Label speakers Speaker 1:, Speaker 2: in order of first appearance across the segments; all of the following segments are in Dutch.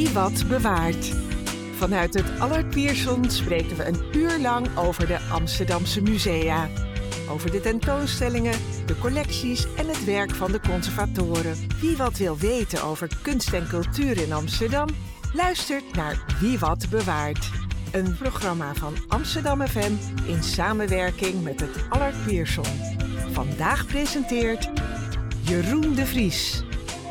Speaker 1: Wie wat bewaart. Vanuit het Allard Pierson spreken we een uur lang over de Amsterdamse musea. Over de tentoonstellingen, de collecties en het werk van de conservatoren. Wie wat wil weten over kunst en cultuur in Amsterdam, luistert naar Wie wat bewaart. Een programma van Amsterdam FM in samenwerking met het Allard Pierson. Vandaag presenteert Jeroen de Vries.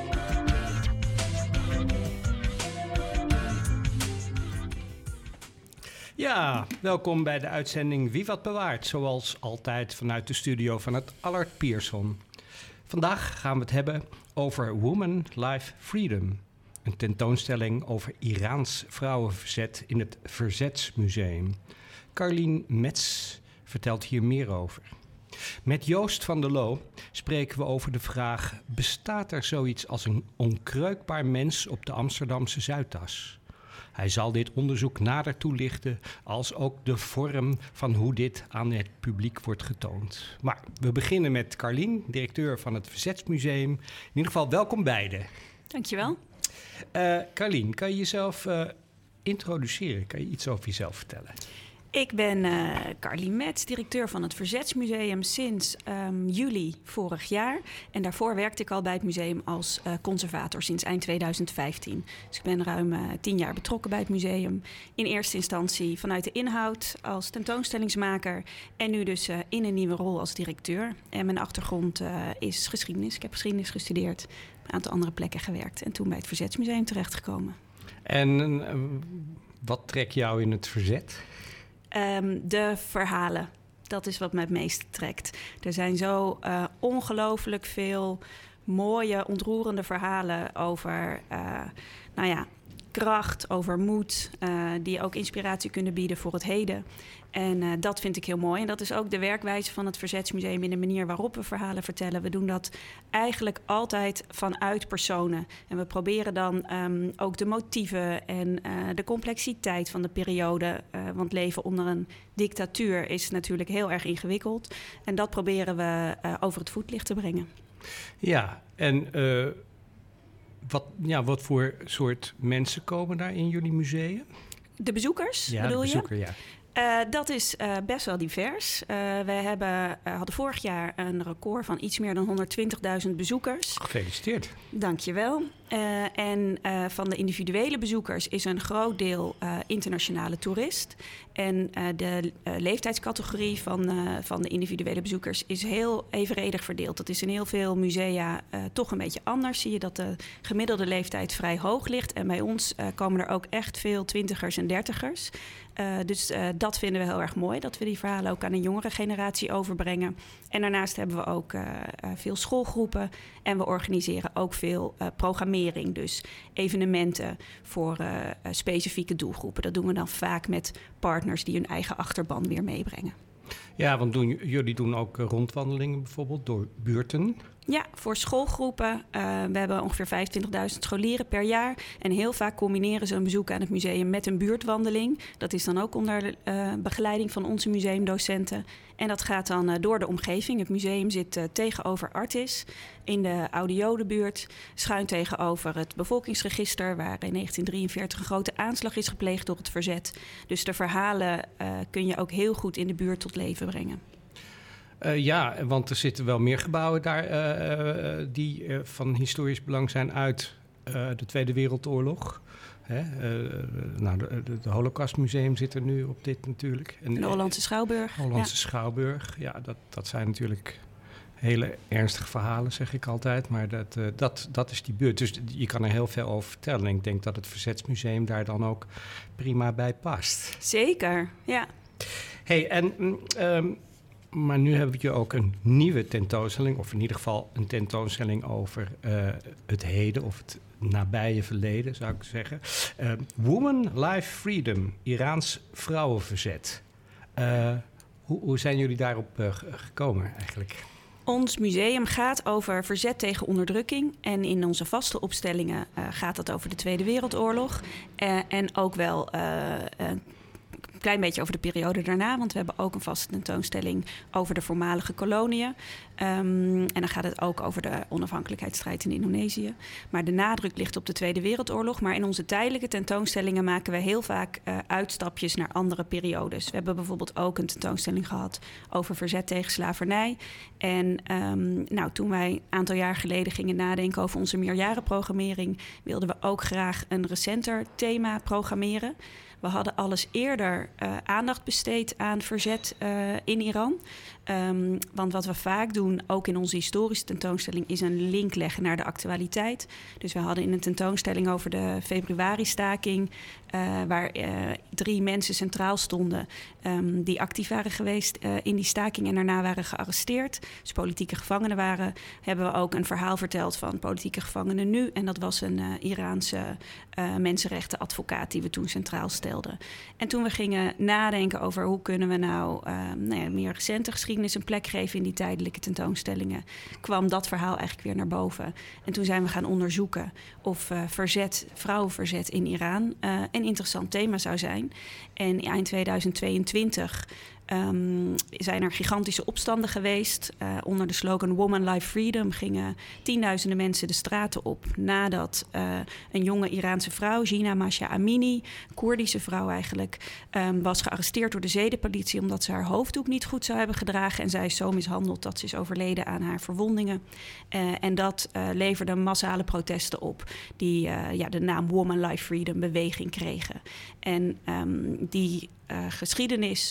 Speaker 2: Ja, welkom bij de uitzending Wie wat bewaart, zoals altijd vanuit de studio van het Allard Pierson. Vandaag gaan we het hebben over Woman, Life, Freedom. Een tentoonstelling over Iraans vrouwenverzet in het Verzetsmuseum. Carlien Metz vertelt hier meer over. Met Joost van der Loo spreken we over de vraag: bestaat er zoiets als een onkreukbaar mens op de Amsterdamse Zuidas? Hij zal dit onderzoek nader toelichten, als ook de vorm van hoe dit aan het publiek wordt getoond. Maar we beginnen met Carlien, directeur van het Verzetsmuseum. In ieder geval welkom beiden.
Speaker 3: Dankjewel.
Speaker 2: Carlien, kan je jezelf introduceren? Kan je iets over jezelf vertellen?
Speaker 3: Ik ben Carlien Metz, directeur van het Verzetsmuseum sinds juli vorig jaar. En daarvoor werkte ik al bij het museum als conservator sinds eind 2015. Dus ik ben ruim 10 jaar betrokken bij het museum. In eerste instantie vanuit de inhoud als tentoonstellingsmaker. En nu dus in een nieuwe rol als directeur. En mijn achtergrond is geschiedenis. Ik heb geschiedenis gestudeerd, op een aantal andere plekken gewerkt. En toen bij het Verzetsmuseum terechtgekomen.
Speaker 2: En wat trekt jou in het verzet?
Speaker 3: De verhalen. Dat is wat mij het meest trekt. Er zijn zo ongelooflijk veel mooie, ontroerende verhalen over kracht, over moed, die ook inspiratie kunnen bieden voor het heden. En dat vind ik heel mooi. En dat is ook de werkwijze van het Verzetsmuseum in de manier waarop we verhalen vertellen. We doen dat eigenlijk altijd vanuit personen. En we proberen dan ook de motieven en de complexiteit van de periode. Want leven onder een dictatuur is natuurlijk heel erg ingewikkeld. En dat proberen we over het voetlicht te brengen.
Speaker 2: Ja, en wat voor soort mensen komen daar in jullie museum?
Speaker 3: De bezoekers, bedoel je?
Speaker 2: Ja.
Speaker 3: Dat is best wel divers. Wij hadden vorig jaar een record van iets meer dan 120.000 bezoekers.
Speaker 2: Gefeliciteerd.
Speaker 3: Dankjewel. En van de individuele bezoekers is een groot deel internationale toerist. En de leeftijdscategorie van de individuele bezoekers is heel evenredig verdeeld. Dat is in heel veel musea toch een beetje anders. Zie je dat de gemiddelde leeftijd vrij hoog ligt. En bij ons komen er ook echt veel twintigers en dertigers. Dus dat vinden we heel erg mooi, dat we die verhalen ook aan een jongere generatie overbrengen. En daarnaast hebben we ook veel schoolgroepen en we organiseren ook veel programmering. Dus evenementen voor specifieke doelgroepen. Dat doen we dan vaak met partners die hun eigen achterban weer meebrengen. Ja,
Speaker 2: want jullie doen ook rondwandelingen bijvoorbeeld door buurten?
Speaker 3: Ja, voor schoolgroepen. We hebben ongeveer 25.000 scholieren per jaar. En heel vaak combineren ze een bezoek aan het museum met een buurtwandeling. Dat is dan ook onder begeleiding van onze museumdocenten. En dat gaat dan door de omgeving. Het museum zit tegenover Artis in de Oude Jodenbuurt. Schuin tegenover het bevolkingsregister, waar in 1943 een grote aanslag is gepleegd door het verzet. Dus de verhalen kun je ook heel goed in de buurt tot leven brengen.
Speaker 2: Ja, want er zitten wel meer gebouwen daar die van historisch belang zijn uit de Tweede Wereldoorlog. De Holocaustmuseum zit er nu op dit natuurlijk. En de
Speaker 3: Hollandse Schouwburg.
Speaker 2: Schouwburg, ja, dat zijn natuurlijk hele ernstige verhalen, zeg ik altijd. Maar dat is die buurt. Dus je kan er heel veel over vertellen. En ik denk dat het Verzetsmuseum daar dan ook prima bij past.
Speaker 3: Zeker, ja.
Speaker 2: Maar nu hebben we ook een nieuwe tentoonstelling, of in ieder geval een tentoonstelling over het heden of het nabije verleden, zou ik zeggen. Woman, Life, Freedom, Iraans vrouwenverzet. Hoe zijn jullie daarop gekomen eigenlijk?
Speaker 3: Ons museum gaat over verzet tegen onderdrukking. En in onze vaste opstellingen gaat het over de Tweede Wereldoorlog. En ook wel klein beetje over de periode daarna, want we hebben ook een vaste tentoonstelling over de voormalige koloniën. En dan gaat het ook over de onafhankelijkheidsstrijd in Indonesië. Maar de nadruk ligt op de Tweede Wereldoorlog. Maar in onze tijdelijke tentoonstellingen maken we heel vaak uitstapjes naar andere periodes. We hebben bijvoorbeeld ook een tentoonstelling gehad over verzet tegen slavernij. En toen wij een aantal jaar geleden gingen nadenken over onze meerjarenprogrammering, wilden we ook graag een recenter thema programmeren. We hadden alles eerder aandacht besteed aan verzet in Iran. Want wat we vaak doen, ook in onze historische tentoonstelling, is een link leggen naar de actualiteit. Dus we hadden in een tentoonstelling over de februari-staking, waar 3 mensen centraal stonden die actief waren geweest in die staking en daarna waren gearresteerd. Dus politieke gevangenen waren. Hebben we ook een verhaal verteld van politieke gevangenen nu. En dat was een Iraanse mensenrechtenadvocaat die we toen centraal stelden. En toen we gingen nadenken over hoe kunnen we meer recente geschiedenis een plek geven in die tijdelijke tentoonstellingen, kwam dat verhaal eigenlijk weer naar boven. En toen zijn we gaan onderzoeken of vrouwenverzet in Iran een interessant thema zou zijn. En eind 2022 zijn er gigantische opstanden geweest. Onder de slogan Woman Life Freedom gingen tienduizenden mensen de straten op nadat een jonge Iraanse vrouw, Jina Mahsa Amini, Koerdische vrouw eigenlijk, was gearresteerd door de zedenpolitie omdat ze haar hoofddoek niet goed zou hebben gedragen. En zij is zo mishandeld dat ze is overleden aan haar verwondingen. En dat leverde massale protesten op die de naam Woman Life Freedom beweging kregen. En die geschiedenis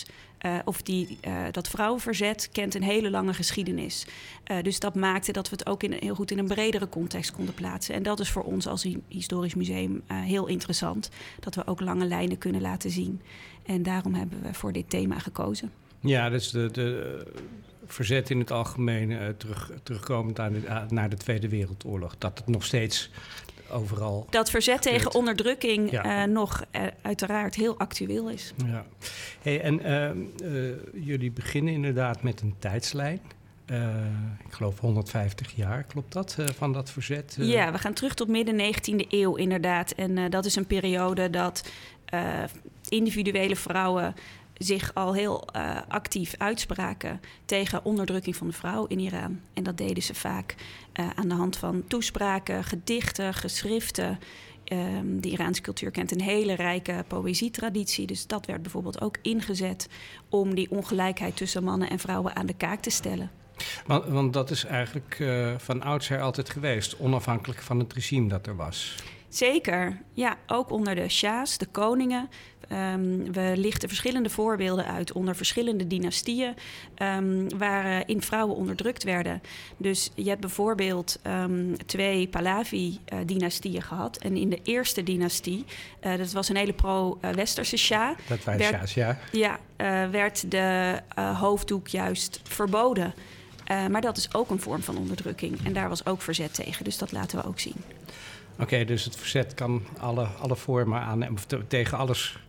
Speaker 3: dat vrouwenverzet kent een hele lange geschiedenis. Dus dat maakte dat we het ook heel goed in een bredere context konden plaatsen. En dat is voor ons als historisch museum heel interessant. Dat we ook lange lijnen kunnen laten zien. En daarom hebben we voor dit thema gekozen.
Speaker 2: Ja, dus de verzet in het algemeen terugkomend naar de Tweede Wereldoorlog. Dat het nog steeds overal
Speaker 3: dat verzet tegen onderdrukking nog uiteraard heel actueel is.
Speaker 2: Ja. Hey, en jullie beginnen inderdaad met een tijdslijn. Ik geloof 150 jaar, klopt dat, van dat verzet?
Speaker 3: Ja, we gaan terug tot midden 19e eeuw inderdaad. En dat is een periode dat individuele vrouwen zich al heel actief uitspraken tegen onderdrukking van de vrouw in Iran. En dat deden ze vaak aan de hand van toespraken, gedichten, geschriften. De Iraanse cultuur kent een hele rijke poëzietraditie. Dus dat werd bijvoorbeeld ook ingezet om die ongelijkheid tussen mannen en vrouwen aan de kaak te stellen.
Speaker 2: Want dat is eigenlijk van oudsher altijd geweest, onafhankelijk van het regime dat er was.
Speaker 3: Zeker, ja, ook onder de shahs, de koningen. We lichten verschillende voorbeelden uit onder verschillende dynastieën waarin vrouwen onderdrukt werden. Dus je hebt bijvoorbeeld 2 Pahlavi-dynastieën gehad. En in de eerste dynastie, dat was een hele pro-westerse shah.
Speaker 2: Dat waren shahs, ja.
Speaker 3: Ja, werd de hoofddoek juist verboden. Maar dat is ook een vorm van onderdrukking. En daar was ook verzet tegen, dus dat laten we ook zien.
Speaker 2: Oké, dus het verzet kan alle vormen aan, of tegen alles.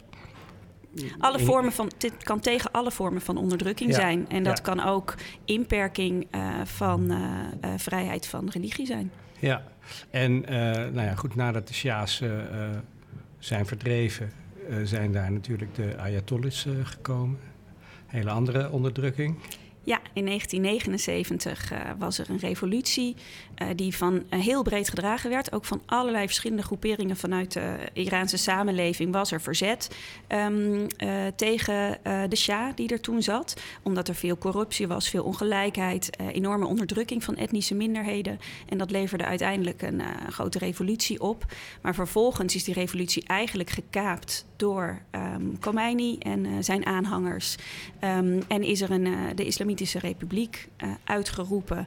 Speaker 3: Dit kan tegen alle vormen van onderdrukking zijn. En dat kan ook inperking van vrijheid van religie zijn.
Speaker 2: Ja, en goed, nadat de shahs zijn verdreven, zijn daar natuurlijk de ayatollahs gekomen. Hele andere onderdrukking.
Speaker 3: Ja, in 1979 was er een revolutie die van heel breed gedragen werd. Ook van allerlei verschillende groeperingen vanuit de Iraanse samenleving was er verzet tegen de Shah die er toen zat. Omdat er veel corruptie was, veel ongelijkheid, enorme onderdrukking van etnische minderheden. En dat leverde uiteindelijk een grote revolutie op. Maar vervolgens is die revolutie eigenlijk gekaapt door Khomeini en zijn aanhangers. En is er de Islamitische Republiek uitgeroepen,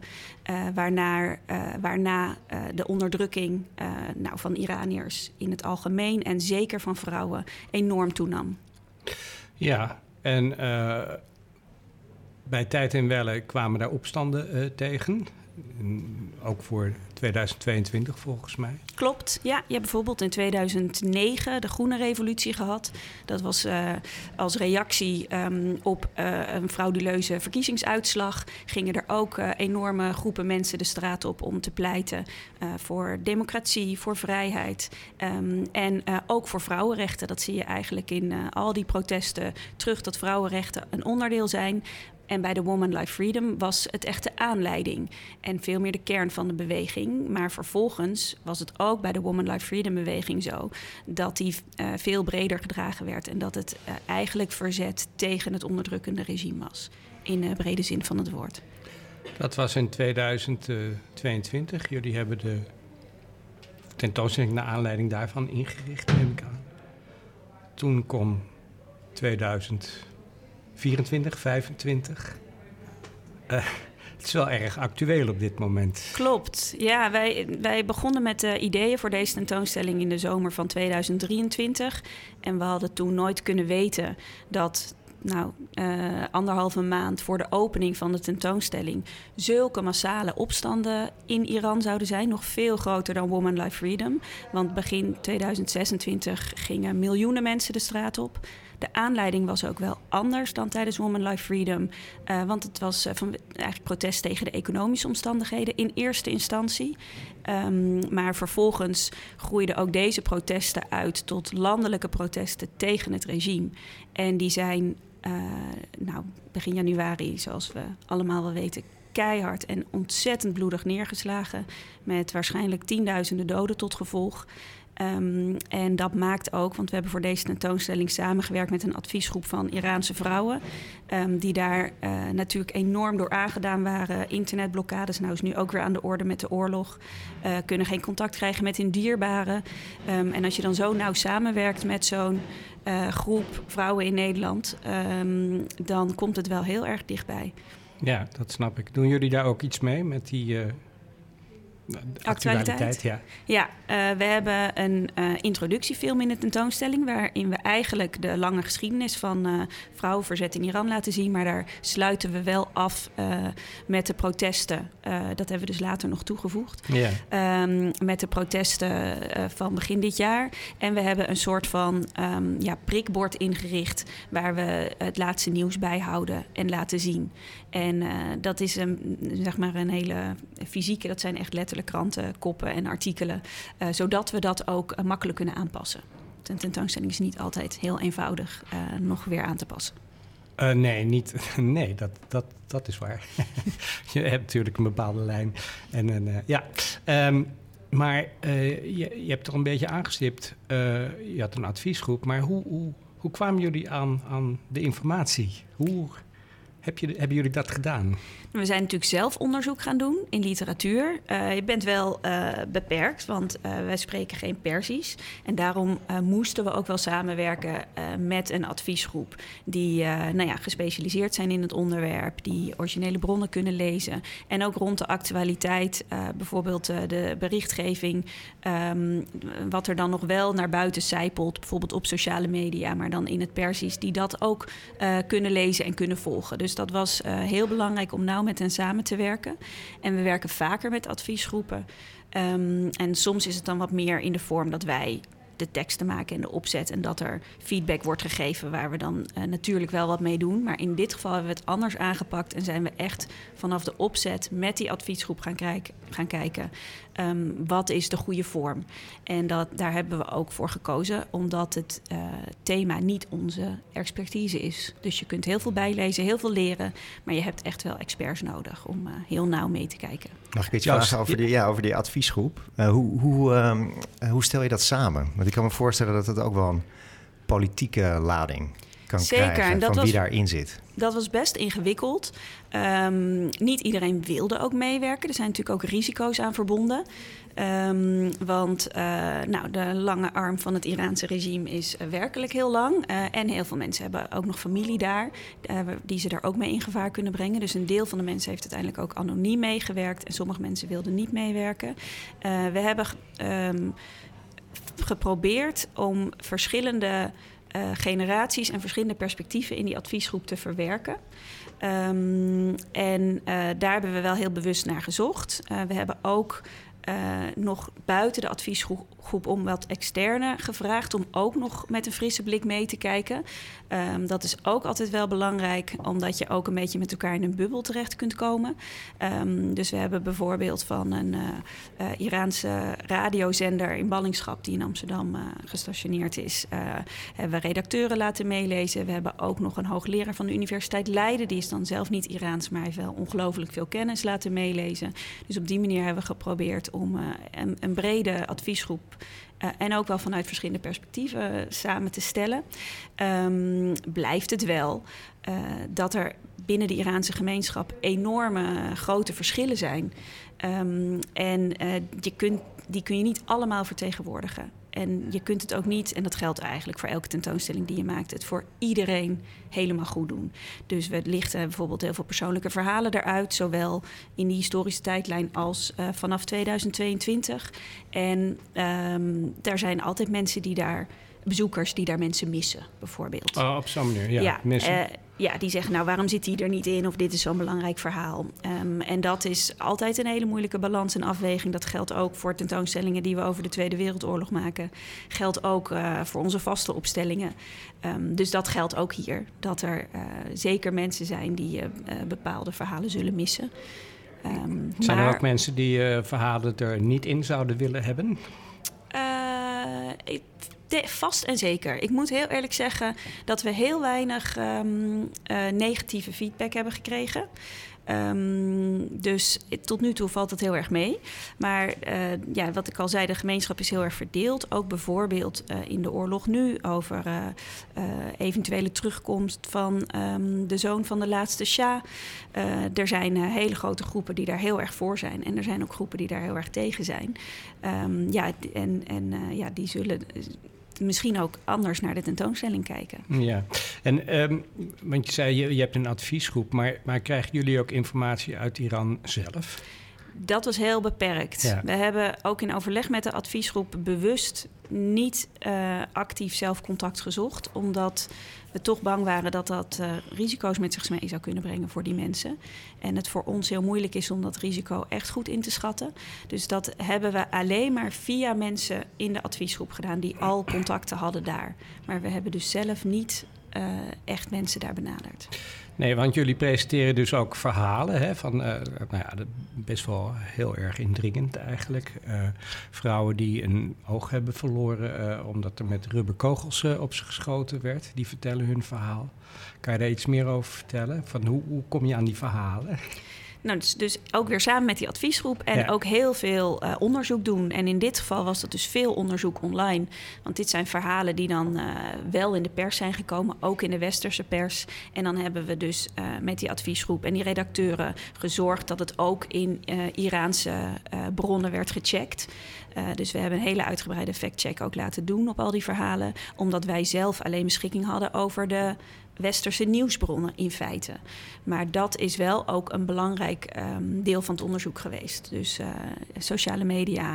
Speaker 3: waarna de onderdrukking van Iraniërs in het algemeen en zeker van vrouwen enorm toenam.
Speaker 2: Ja, en bij tijd en welle kwamen daar opstanden tegen. ook voor 2022 volgens mij.
Speaker 3: Klopt, ja. Je hebt bijvoorbeeld in 2009 de Groene Revolutie gehad. Dat was als reactie op een frauduleuze verkiezingsuitslag. Gingen er ook enorme groepen mensen de straat op om te pleiten voor democratie, voor vrijheid en ook voor vrouwenrechten. Dat zie je eigenlijk in al die protesten terug, dat vrouwenrechten een onderdeel zijn. En bij de Woman Life Freedom was het echt de aanleiding en veel meer de kern van de beweging. Maar vervolgens was het ook bij de Woman Life Freedom beweging zo dat die veel breder gedragen werd. En dat het eigenlijk verzet tegen het onderdrukkende regime was. In de brede zin van het woord.
Speaker 2: Dat was in 2022. Jullie hebben de tentoonstelling naar aanleiding daarvan ingericht, neem ik aan. Toen kwam 2024, 25. Het is wel erg actueel op dit moment.
Speaker 3: Klopt. Ja, wij begonnen met de ideeën voor deze tentoonstelling in de zomer van 2023. En we hadden toen nooit kunnen weten dat 1,5 maand voor de opening van de tentoonstelling zulke massale opstanden in Iran zouden zijn. Nog veel groter dan Woman Life Freedom. Want begin 2026 gingen miljoenen mensen de straat op. De aanleiding was ook wel anders dan tijdens Woman Life Freedom. Want het was eigenlijk protest tegen de economische omstandigheden in eerste instantie. Maar vervolgens groeiden ook deze protesten uit tot landelijke protesten tegen het regime. En die zijn begin januari, zoals we allemaal wel weten, keihard en ontzettend bloedig neergeslagen. Met waarschijnlijk 10.000 doden tot gevolg. En dat maakt ook, want we hebben voor deze tentoonstelling samengewerkt met een adviesgroep van Iraanse vrouwen. Die daar natuurlijk enorm door aangedaan waren. Internetblokkades, nou is nu ook weer aan de orde met de oorlog. Kunnen geen contact krijgen met hun dierbaren. En als je dan zo nauw samenwerkt met zo'n groep vrouwen in Nederland, dan komt het wel heel erg dichtbij.
Speaker 2: Ja, dat snap ik. Doen jullie daar ook iets mee met die actualiteit?
Speaker 3: Ja, we hebben een introductiefilm in de tentoonstelling waarin we eigenlijk de lange geschiedenis van vrouwenverzet in Iran laten zien. Maar daar sluiten we wel af met de protesten. Dat hebben we dus later nog toegevoegd. Yeah. Met de protesten van begin dit jaar. En we hebben een soort van prikbord ingericht waar we het laatste nieuws bijhouden en laten zien. En dat is een hele fysieke, dat zijn echt letterlijk kranten, koppen en artikelen. Zodat we dat ook makkelijk kunnen aanpassen. De tentoonstelling is niet altijd heel eenvoudig nog weer aan te passen.
Speaker 2: Nee, dat is waar. Je hebt natuurlijk een bepaalde lijn. Maar je hebt er een beetje aangestipt. Je had een adviesgroep. Maar hoe kwamen jullie aan de informatie? Hoe hebben jullie dat gedaan?
Speaker 3: We zijn natuurlijk zelf onderzoek gaan doen in literatuur. Je bent wel beperkt, want wij spreken geen Perzisch. En daarom moesten we ook wel samenwerken met een adviesgroep die gespecialiseerd zijn in het onderwerp, die originele bronnen kunnen lezen. En ook rond de actualiteit, bijvoorbeeld de berichtgeving, wat er dan nog wel naar buiten sijpelt, bijvoorbeeld op sociale media, maar dan in het Perzisch, die dat ook kunnen lezen en kunnen volgen. Dus dat was heel belangrijk om nauw met hen samen te werken. En we werken vaker met adviesgroepen. En soms is het dan wat meer in de vorm dat wij de teksten maken en de opzet en dat er feedback wordt gegeven waar we dan natuurlijk wel wat mee doen. Maar in dit geval hebben we het anders aangepakt en zijn we echt vanaf de opzet met die adviesgroep gaan kijken wat is de goede vorm. En daar hebben we ook voor gekozen, omdat het thema niet onze expertise is. Dus je kunt heel veel bijlezen, heel veel leren, maar je hebt echt wel experts nodig om heel nauw mee te kijken.
Speaker 4: Mag ik iets vragen over die adviesgroep? Hoe stel je dat samen? Want ik kan me voorstellen dat het ook wel een politieke lading kan krijgen van wie daarin zit.
Speaker 3: Dat was best ingewikkeld. Niet iedereen wilde ook meewerken. Er zijn natuurlijk ook risico's aan verbonden. Want de lange arm van het Iraanse regime is werkelijk heel lang. En heel veel mensen hebben ook nog familie daar, die ze daar ook mee in gevaar kunnen brengen. Dus een deel van de mensen heeft uiteindelijk ook anoniem meegewerkt. En sommige mensen wilden niet meewerken. We hebben geprobeerd om verschillende generaties en verschillende perspectieven in die adviesgroep te verwerken. En daar hebben we wel heel bewust naar gezocht. We hebben ook nog buiten de adviesgroep om wat externe gevraagd om ook nog met een frisse blik mee te kijken. Dat is ook altijd wel belangrijk, omdat je ook een beetje met elkaar in een bubbel terecht kunt komen. Dus we hebben bijvoorbeeld van een Iraanse radiozender in ballingschap die in Amsterdam gestationeerd is, hebben we redacteuren laten meelezen. We hebben ook nog een hoogleraar van de Universiteit Leiden, die is dan zelf niet Iraans, maar heeft wel ongelooflijk veel kennis laten meelezen. Dus op die manier hebben we geprobeerd om een brede adviesgroep en ook wel vanuit verschillende perspectieven samen te stellen. Blijft het wel dat er binnen de Iraanse gemeenschap enorme grote verschillen zijn. Die kun je niet allemaal vertegenwoordigen. En je kunt het ook niet, en dat geldt eigenlijk voor elke tentoonstelling die je maakt, het voor iedereen helemaal goed doen. Dus we lichten bijvoorbeeld heel veel persoonlijke verhalen eruit, zowel in die historische tijdlijn als vanaf 2022. En daar zijn altijd bezoekers die daar mensen missen, bijvoorbeeld.
Speaker 2: Oh, op zo'n manier, ja. Missen.
Speaker 3: Die zeggen, nou, waarom zit hij er niet in? Of dit is zo'n belangrijk verhaal. En dat is altijd een hele moeilijke balans en afweging. Dat geldt ook voor tentoonstellingen die we over de Tweede Wereldoorlog maken. Geldt ook voor onze vaste opstellingen. Dus dat geldt ook hier. Dat er zeker mensen zijn die bepaalde verhalen zullen missen.
Speaker 2: Zijn er ook mensen die verhalen er niet in zouden willen hebben?
Speaker 3: Vast en zeker. Ik moet heel eerlijk zeggen dat we heel weinig negatieve feedback hebben gekregen. Dus tot nu toe valt het heel erg mee. Maar wat ik al zei, de gemeenschap is heel erg verdeeld. Ook bijvoorbeeld in de oorlog nu over eventuele terugkomst van de zoon van de laatste Shah. Er zijn hele grote groepen die daar heel erg voor zijn. En er zijn ook groepen die daar heel erg tegen zijn. Die zullen misschien ook anders naar de tentoonstelling kijken. Ja,
Speaker 2: en want je zei, je hebt een adviesgroep, maar krijgen jullie ook informatie uit Iran zelf?
Speaker 3: Dat was heel beperkt. Ja. We hebben ook in overleg met de adviesgroep bewust niet actief zelf contact gezocht, omdat we toch bang waren dat risico's met zich mee zou kunnen brengen voor die mensen. En het voor ons heel moeilijk is om dat risico echt goed in te schatten. Dus dat hebben we alleen maar via mensen in de adviesgroep gedaan die al contacten hadden daar. Maar we hebben dus zelf niet echt mensen daar benaderd.
Speaker 2: Nee, want jullie presenteren dus ook verhalen, hè, van best wel heel erg indringend eigenlijk. Vrouwen die een oog hebben verloren omdat er met rubberkogels op ze geschoten werd. Die vertellen hun verhaal. Kan je daar iets meer over vertellen? Van hoe kom je aan die verhalen?
Speaker 3: Nou, dus ook weer samen met die adviesgroep en ook heel veel onderzoek doen. En in dit geval was dat dus veel onderzoek online. Want dit zijn verhalen die dan wel in de pers zijn gekomen, ook in de westerse pers. En dan hebben we dus met die adviesgroep en die redacteuren gezorgd dat het ook in Iraanse bronnen werd gecheckt. Dus we hebben een hele uitgebreide factcheck ook laten doen op al die verhalen, omdat wij zelf alleen beschikking hadden over de westerse nieuwsbronnen in feite. Maar dat is wel ook een belangrijk deel van het onderzoek geweest. Dus sociale media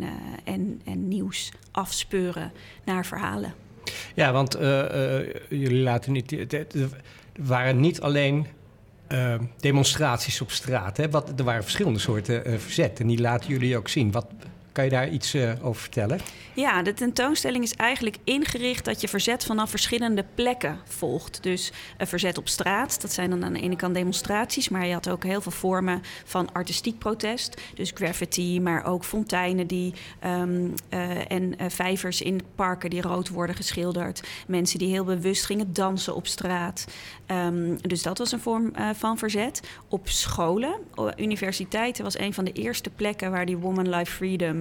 Speaker 3: en nieuws afspeuren naar verhalen.
Speaker 2: Ja, want jullie laten niet. Er waren niet alleen demonstraties op straat. Hè? Er waren verschillende soorten verzet en die laten jullie ook zien. Kan je daar iets over vertellen?
Speaker 3: Ja, de tentoonstelling is eigenlijk ingericht dat je verzet vanaf verschillende plekken volgt. Dus verzet op straat, dat zijn dan aan de ene kant demonstraties, maar je had ook heel veel vormen van artistiek protest. Dus graffiti, maar ook fonteinen en vijvers in parken die rood worden geschilderd. Mensen die heel bewust gingen dansen op straat. Dus dat was een vorm van verzet. Op scholen, universiteiten was een van de eerste plekken waar die Women Life Freedom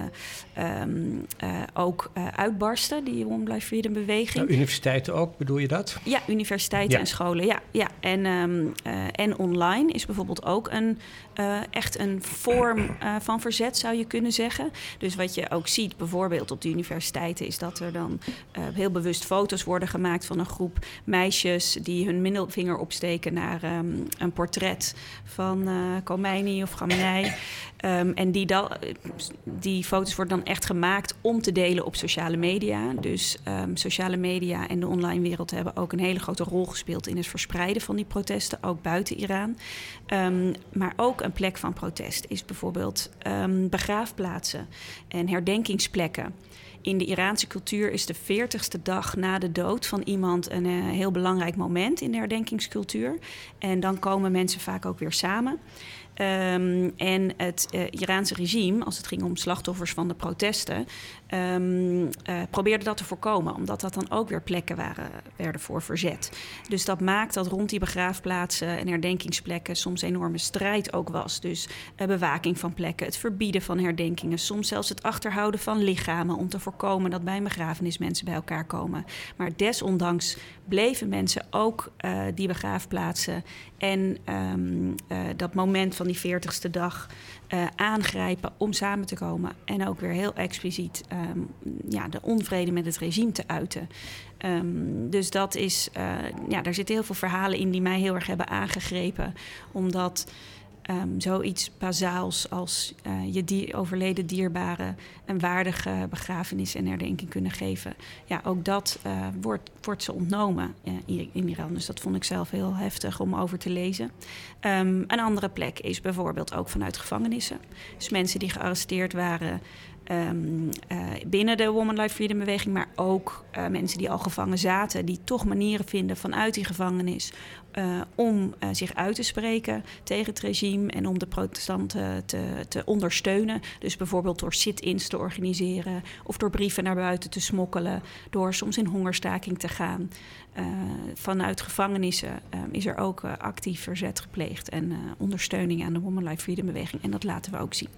Speaker 3: ook uitbarsten, die Women Life Freedom beweging.
Speaker 2: Nou, universiteiten ook, bedoel je dat?
Speaker 3: Ja, universiteiten en scholen, ja. En online is bijvoorbeeld ook echt een vorm van verzet, zou je kunnen zeggen. Dus wat je ook ziet bijvoorbeeld op de universiteiten is dat er dan heel bewust foto's worden gemaakt van een groep meisjes die hun middelvinger opsteken naar een portret van Khomeini of Khamenei. En die die foto's worden dan echt gemaakt om te delen op sociale media. Dus sociale media en de online wereld hebben ook een hele grote rol gespeeld in het verspreiden van die protesten, ook buiten Iran. Maar ook een plek van protest is bijvoorbeeld begraafplaatsen en herdenkingsplekken. In de Iraanse cultuur is de 40ste dag na de dood van iemand een heel belangrijk moment in de herdenkingscultuur. En dan komen mensen vaak ook weer samen. En het Iraanse regime, als het ging om slachtoffers van de protesten, probeerde dat te voorkomen, omdat dat dan ook weer plekken werden voor verzet. Dus dat maakt dat rond die begraafplaatsen en herdenkingsplekken soms enorme strijd ook was. Dus bewaking van plekken, het verbieden van herdenkingen, soms zelfs het achterhouden van lichamen om te voorkomen dat bij een begrafenis mensen bij elkaar komen. Maar desondanks bleven mensen ook die begraafplaatsen en dat moment van die 40ste dag aangrijpen om samen te komen. En ook weer heel expliciet de onvrede met het regime te uiten. Dus dat is, daar zitten heel veel verhalen in die mij heel erg hebben aangegrepen. Omdat zoiets bazaals als je overleden dierbaren een waardige begrafenis en herdenking kunnen geven. Ja, ook dat wordt ze ontnomen in Iran. Dus dat vond ik zelf heel heftig om over te lezen. Een andere plek is bijvoorbeeld ook vanuit gevangenissen. Dus mensen die gearresteerd waren binnen de Women Life Freedom beweging, maar ook mensen die al gevangen zaten, die toch manieren vinden vanuit die gevangenis om zich uit te spreken tegen het regime en om de protestanten te ondersteunen. Dus bijvoorbeeld door sit-ins te organiseren of door brieven naar buiten te smokkelen, door soms in hongerstaking te gaan. Vanuit gevangenissen is er ook actief verzet gepleegd en ondersteuning aan de Women Life Freedom beweging. En dat laten we ook zien.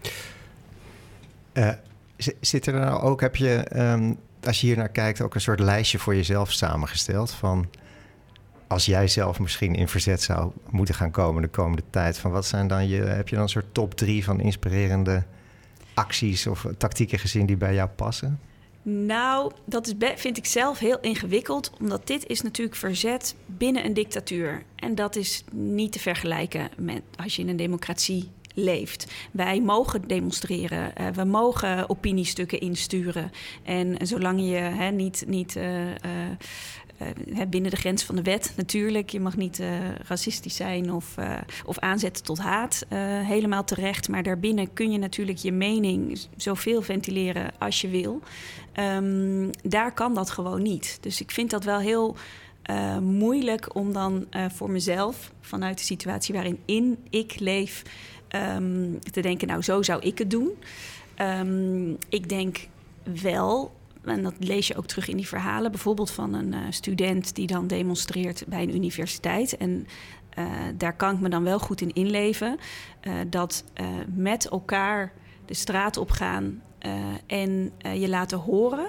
Speaker 4: Zit er nou ook, heb je, als je hier naar kijkt, ook een soort lijstje voor jezelf samengesteld van als jij zelf misschien in verzet zou moeten gaan komen de komende tijd, van wat zijn dan heb je dan een soort top 3 van inspirerende acties of tactieken gezien die bij jou passen?
Speaker 3: Nou, dat vind ik zelf heel ingewikkeld, omdat dit is natuurlijk verzet binnen een dictatuur. En dat is niet te vergelijken met als je in een democratie leeft. Wij mogen demonstreren, we mogen opiniestukken insturen. En zolang je niet binnen de grens van de wet natuurlijk, je mag niet racistisch zijn of aanzetten tot haat, helemaal terecht. Maar daarbinnen kun je natuurlijk je mening zoveel ventileren als je wil. Daar kan dat gewoon niet. Dus ik vind dat wel heel moeilijk om dan voor mezelf, vanuit de situatie waarin ik leef, te denken, nou, zo zou ik het doen. Ik denk wel, en dat lees je ook terug in die verhalen, bijvoorbeeld van een student die dan demonstreert bij een universiteit. En daar kan ik me dan wel goed in inleven. Dat met elkaar de straat op gaan en je laten horen,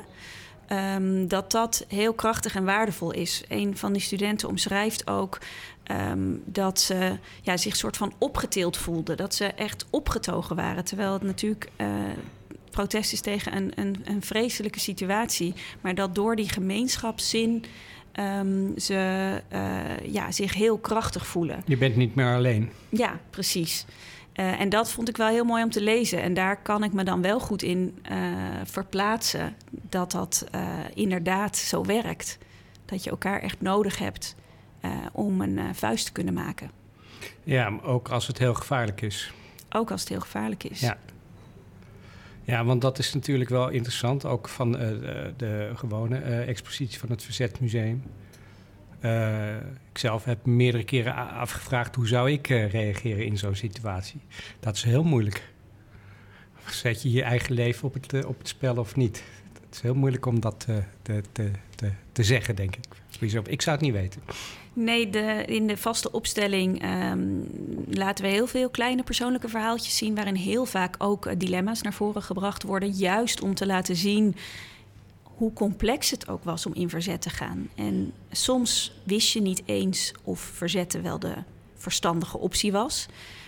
Speaker 3: dat heel krachtig en waardevol is. Een van die studenten omschrijft ook dat ze zich soort van opgetild voelden. Dat ze echt opgetogen waren. Terwijl het natuurlijk protest is tegen een vreselijke situatie. Maar dat door die gemeenschapszin ze zich heel krachtig voelen.
Speaker 2: Je bent niet meer alleen.
Speaker 3: Ja, precies. En dat vond ik wel heel mooi om te lezen. En daar kan ik me dan wel goed in verplaatsen dat inderdaad zo werkt. Dat je elkaar echt nodig hebt om een vuist te kunnen maken.
Speaker 2: Ja, ook als het heel gevaarlijk is.
Speaker 3: Ook als het heel gevaarlijk is.
Speaker 2: Ja, want dat is natuurlijk wel interessant. Ook van de gewone expositie van het Verzetmuseum. Ik zelf heb meerdere keren afgevraagd hoe zou ik reageren in zo'n situatie. Dat is heel moeilijk. Zet je je eigen leven op het spel of niet? Het is heel moeilijk om dat te zeggen, denk ik. Ik zou het niet weten.
Speaker 3: Nee, in de vaste opstelling laten we heel veel kleine persoonlijke verhaaltjes zien, waarin heel vaak ook dilemma's naar voren gebracht worden, juist om te laten zien hoe complex het ook was om in verzet te gaan. En soms wist je niet eens of verzetten wel de verstandige optie was.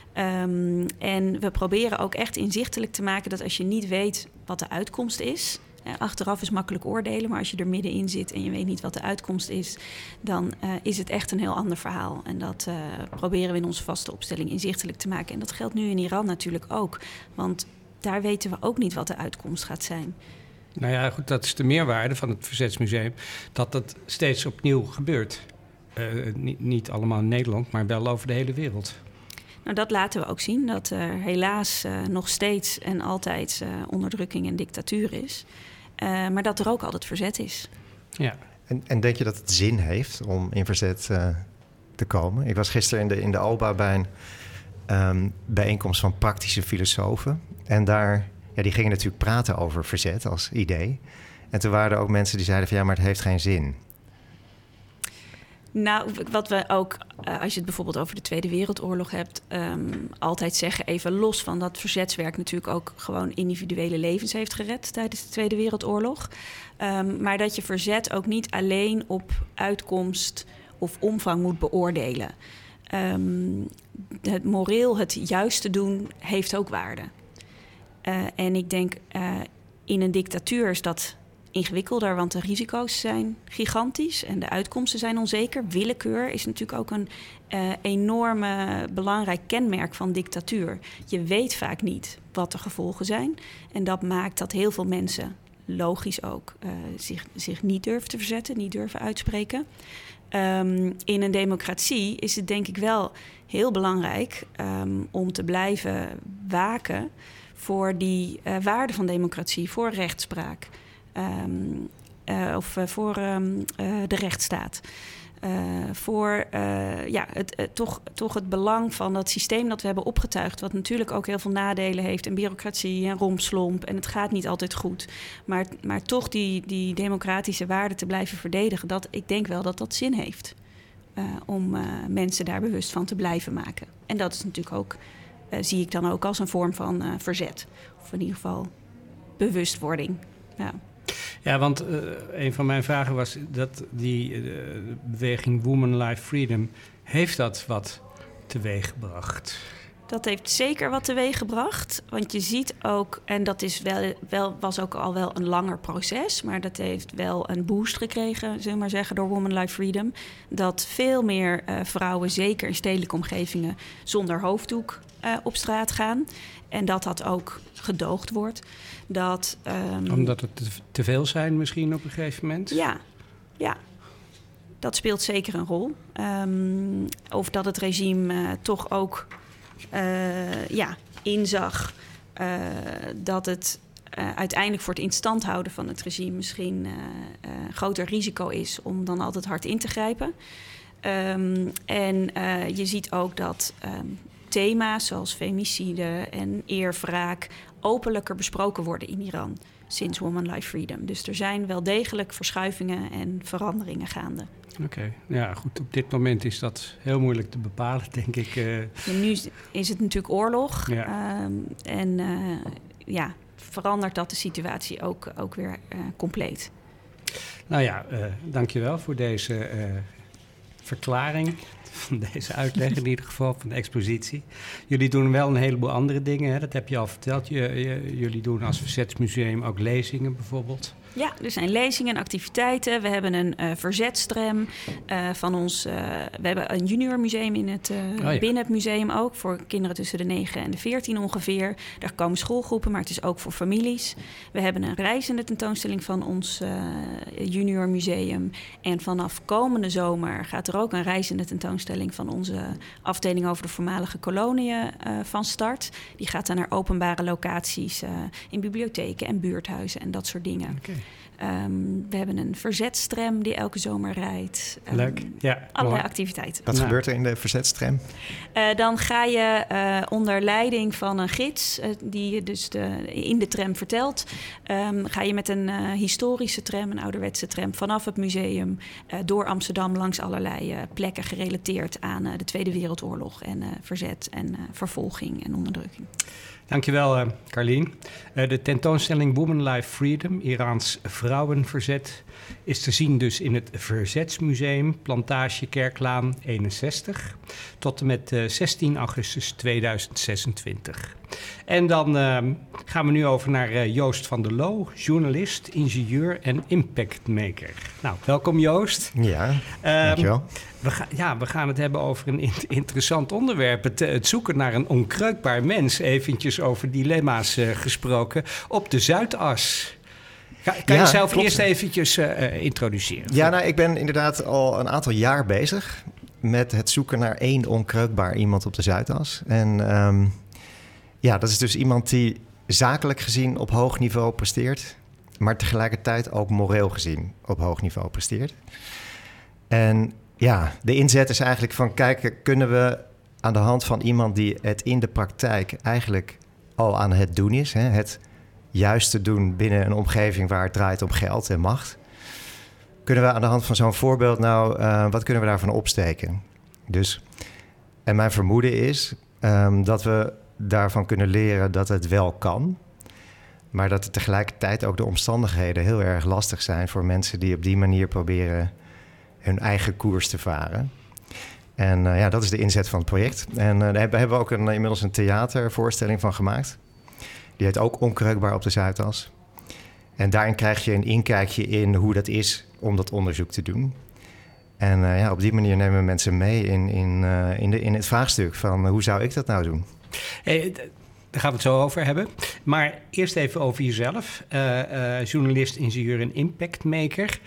Speaker 3: En we proberen ook echt inzichtelijk te maken dat als je niet weet wat de uitkomst is, achteraf is makkelijk oordelen, maar als je er middenin zit en je weet niet wat de uitkomst is, dan is het echt een heel ander verhaal. En dat proberen we in onze vaste opstelling inzichtelijk te maken. En dat geldt nu in Iran natuurlijk ook. Want daar weten we ook niet wat de uitkomst gaat zijn.
Speaker 2: Nou ja, goed, dat is de meerwaarde van het Verzetsmuseum. Dat het steeds opnieuw gebeurt. Niet allemaal in Nederland, maar wel over de hele wereld.
Speaker 3: Nou, dat laten we ook zien. Dat er helaas nog steeds en altijd onderdrukking en dictatuur is. Maar dat er ook altijd verzet is.
Speaker 2: Ja.
Speaker 4: En denk je dat het zin heeft om in verzet te komen? Ik was gisteren in de OBA bij een bijeenkomst van praktische filosofen. En daar, die gingen natuurlijk praten over verzet als idee. En toen waren er ook mensen die zeiden van ja, maar het heeft geen zin.
Speaker 3: Nou, wat we ook, als je het bijvoorbeeld over de Tweede Wereldoorlog hebt, altijd zeggen, even los van dat verzetswerk natuurlijk ook gewoon individuele levens heeft gered tijdens de Tweede Wereldoorlog. Maar dat je verzet ook niet alleen op uitkomst of omvang moet beoordelen. Het moreel het juiste doen heeft ook waarde. En ik denk in een dictatuur is dat ingewikkelder, want de risico's zijn gigantisch en de uitkomsten zijn onzeker. Willekeur is natuurlijk ook een enorme belangrijk kenmerk van dictatuur. Je weet vaak niet wat de gevolgen zijn. En dat maakt dat heel veel mensen, logisch ook, zich niet durven te verzetten, niet durven uitspreken. In een democratie is het denk ik wel heel belangrijk om te blijven waken voor die waarde van democratie, voor rechtspraak. Voor de rechtsstaat. Toch het belang van dat systeem dat we hebben opgetuigd, wat natuurlijk ook heel veel nadelen heeft, en bureaucratie en rompslomp, en het gaat niet altijd goed. Maar toch die democratische waarden te blijven verdedigen, ik denk wel dat zin heeft om mensen daar bewust van te blijven maken. En dat is natuurlijk ook, zie ik dan ook als een vorm van verzet. Of in ieder geval bewustwording. Ja.
Speaker 2: Ja, want een van mijn vragen was dat die beweging Women Life Freedom, heeft dat wat teweeggebracht?
Speaker 3: Dat heeft zeker wat teweeggebracht. Want je ziet ook, en dat is was ook al wel een langer proces, maar dat heeft wel een boost gekregen, zullen we maar zeggen, door Women Life Freedom. Dat veel meer vrouwen, zeker in stedelijke omgevingen, zonder hoofddoek op straat gaan. En dat ook gedoogd wordt.
Speaker 2: Omdat het te veel zijn misschien op een gegeven moment?
Speaker 3: Ja. Dat speelt zeker een rol. Of dat het regime toch ook inzag dat het uiteindelijk voor het instand houden van het regime misschien een groter risico is om dan altijd hard in te grijpen. Je ziet ook dat thema's zoals femicide en eerwraak openlijker besproken worden in Iran sinds Women Life Freedom. Dus er zijn wel degelijk verschuivingen en veranderingen gaande. Oké.
Speaker 2: Ja, goed. Op dit moment is dat heel moeilijk te bepalen, denk ik.
Speaker 3: Nu is het natuurlijk oorlog.
Speaker 2: Ja.
Speaker 3: Verandert dat de situatie ook weer compleet.
Speaker 2: Nou ja, dankjewel voor deze verklaring. Van deze uitleg in ieder geval, van de expositie. Jullie doen wel een heleboel andere dingen, hè? Dat heb je al verteld. Jullie doen als Verzetsmuseum ook lezingen bijvoorbeeld.
Speaker 3: Ja, er zijn lezingen en activiteiten. We hebben een verzetstrem van ons. We hebben een juniormuseum binnen het museum ook, voor kinderen tussen de 9 en de 14 ongeveer. Daar komen schoolgroepen, maar het is ook voor families. We hebben een reizende tentoonstelling van ons juniormuseum. En vanaf komende zomer gaat er ook een reizende tentoonstelling van onze afdeling over de voormalige koloniën van start. Die gaat dan naar openbare locaties in bibliotheken en buurthuizen en dat soort dingen. Okay. We hebben een verzetstrem die elke zomer rijdt.
Speaker 2: Leuk, ja.
Speaker 3: Allerlei activiteiten.
Speaker 4: Wat gebeurt er in de verzetstrem?
Speaker 3: Dan ga je onder leiding van een gids, die je dus in de tram vertelt, ga je met een historische tram, een ouderwetse tram, vanaf het museum door Amsterdam langs allerlei plekken gerelateerd aan de Tweede Wereldoorlog en verzet en vervolging en onderdrukking.
Speaker 2: Dankjewel, Carlien. De tentoonstelling Women Life Freedom, Iraans vrouwenverzet, is te zien dus in het Verzetsmuseum, Plantage Kerklaan 61, tot en met 16 augustus 2026. En dan gaan we nu over naar Joost van der Loo, journalist, ingenieur en impactmaker. Nou, welkom Joost.
Speaker 4: Ja, dankjewel.
Speaker 2: We gaan het hebben over een interessant onderwerp. Het zoeken naar een onkreukbaar mens. Eventjes over dilemma's gesproken op de Zuidas. Kan je jezelf eerst eventjes introduceren?
Speaker 4: Ja, nou, ik ben inderdaad al een aantal jaar bezig met het zoeken naar één onkreukbaar iemand op de Zuidas. En dat is dus iemand die zakelijk gezien op hoog niveau presteert, maar tegelijkertijd ook moreel gezien op hoog niveau presteert. En ja, de inzet is eigenlijk van kijken, kunnen we aan de hand van iemand die het in de praktijk eigenlijk al aan het doen is, het juiste doen binnen een omgeving waar het draait om geld en macht, kunnen we aan de hand van zo'n voorbeeld wat kunnen we daarvan opsteken? Dus, en mijn vermoeden is dat we daarvan kunnen leren dat het wel kan, maar dat er tegelijkertijd ook de omstandigheden heel erg lastig zijn voor mensen die op die manier proberen hun eigen koers te varen. En dat is de inzet van het project. En daar hebben we ook inmiddels een theatervoorstelling van gemaakt. Die heet ook Onkreukbaar op de Zuidas. En daarin krijg je een inkijkje in hoe dat is om dat onderzoek te doen. En op die manier nemen we mensen mee in het vraagstuk van hoe zou ik dat nou doen?
Speaker 2: Daar gaan we het zo over hebben. Maar eerst even over jezelf. Journalist, ingenieur en impactmaker.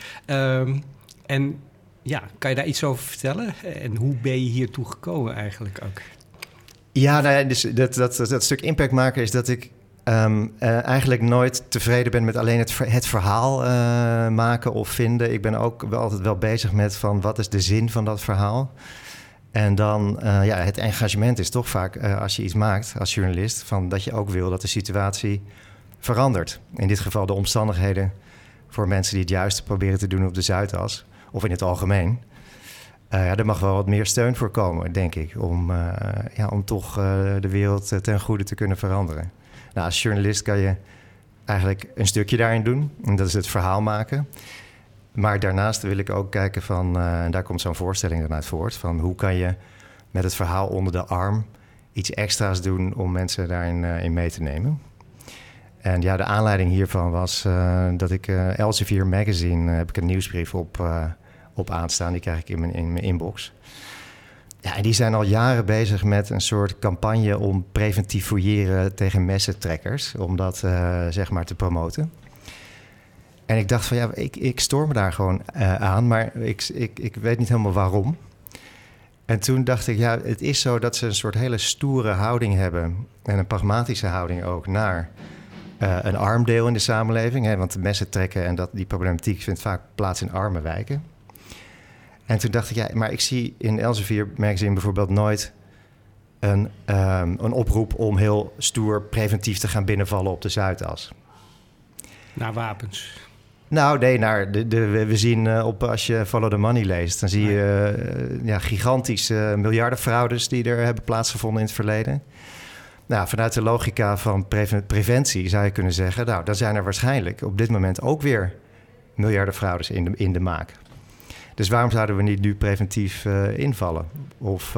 Speaker 2: Kan je daar iets over vertellen? En hoe ben je hiertoe gekomen eigenlijk ook? Ja,
Speaker 4: dus dat stuk impactmaker is dat ik eigenlijk nooit tevreden ben met alleen het verhaal maken of vinden. Ik ben ook altijd wel bezig met van wat is de zin van dat verhaal. En dan, het engagement is toch vaak, als je iets maakt als journalist, van dat je ook wil dat de situatie verandert. In dit geval de omstandigheden voor mensen die het juiste proberen te doen op de Zuidas, of in het algemeen. Er mag wel wat meer steun voor komen, denk ik, om toch de wereld ten goede te kunnen veranderen. Nou, als journalist kan je eigenlijk een stukje daarin doen, en dat is het verhaal maken. Maar daarnaast wil ik ook kijken van, daar komt zo'n voorstelling dan uit voort, van hoe kan je met het verhaal onder de arm iets extra's doen om mensen daarin in mee te nemen. En de aanleiding hiervan was dat ik Elsevier Magazine, heb ik een nieuwsbrief op aanstaan, die krijg ik in mijn inbox. Ja, en die zijn al jaren bezig met een soort campagne om preventief fouilleren tegen messentrekkers, om dat te promoten. En ik dacht van ik stoor me daar gewoon aan, maar ik weet niet helemaal waarom. En toen dacht ik, het is zo dat ze een soort hele stoere houding hebben en een pragmatische houding ook naar een arm deel in de samenleving. Want de messen trekken en die problematiek vindt vaak plaats in arme wijken. En toen dacht ik, maar ik zie in Elsevier Magazine bijvoorbeeld nooit een oproep om heel stoer preventief te gaan binnenvallen op de Zuidas.
Speaker 2: Naar wapens?
Speaker 4: Nou, nee, we zien als je Follow the Money leest, dan zie je gigantische miljardenfraudes die er hebben plaatsgevonden in het verleden. Nou, vanuit de logica van preventie zou je kunnen zeggen, nou, dan zijn er waarschijnlijk op dit moment ook weer miljardenfraudes in de maak. Dus waarom zouden we niet nu preventief invallen? Of,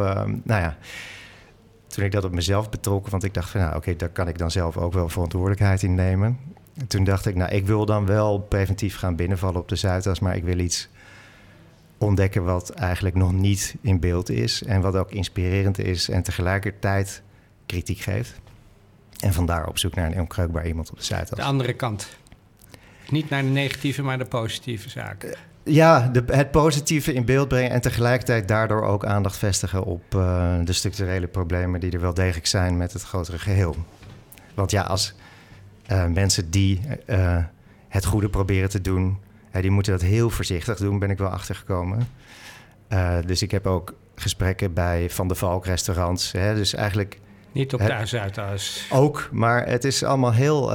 Speaker 4: toen ik dat op mezelf betrok, want ik dacht van, daar kan ik dan zelf ook wel verantwoordelijkheid in nemen. En toen dacht ik, ik wil dan wel preventief gaan binnenvallen op de Zuidas, maar ik wil iets ontdekken wat eigenlijk nog niet in beeld is en wat ook inspirerend is en tegelijkertijd kritiek geeft. En vandaar op zoek naar een onkreukbaar iemand op de Zuidas. De
Speaker 2: andere kant. Niet naar de negatieve, maar de positieve zaken.
Speaker 4: Ja, het positieve in beeld brengen en tegelijkertijd daardoor ook aandacht vestigen op de structurele problemen die er wel degelijk zijn met het grotere geheel. Want als mensen die het goede proberen te doen, die moeten dat heel voorzichtig doen, ben ik wel achtergekomen. Dus ik heb ook gesprekken bij Van de Valk restaurants. Dus eigenlijk
Speaker 2: niet op de Zuidas.
Speaker 4: Ook, maar het is allemaal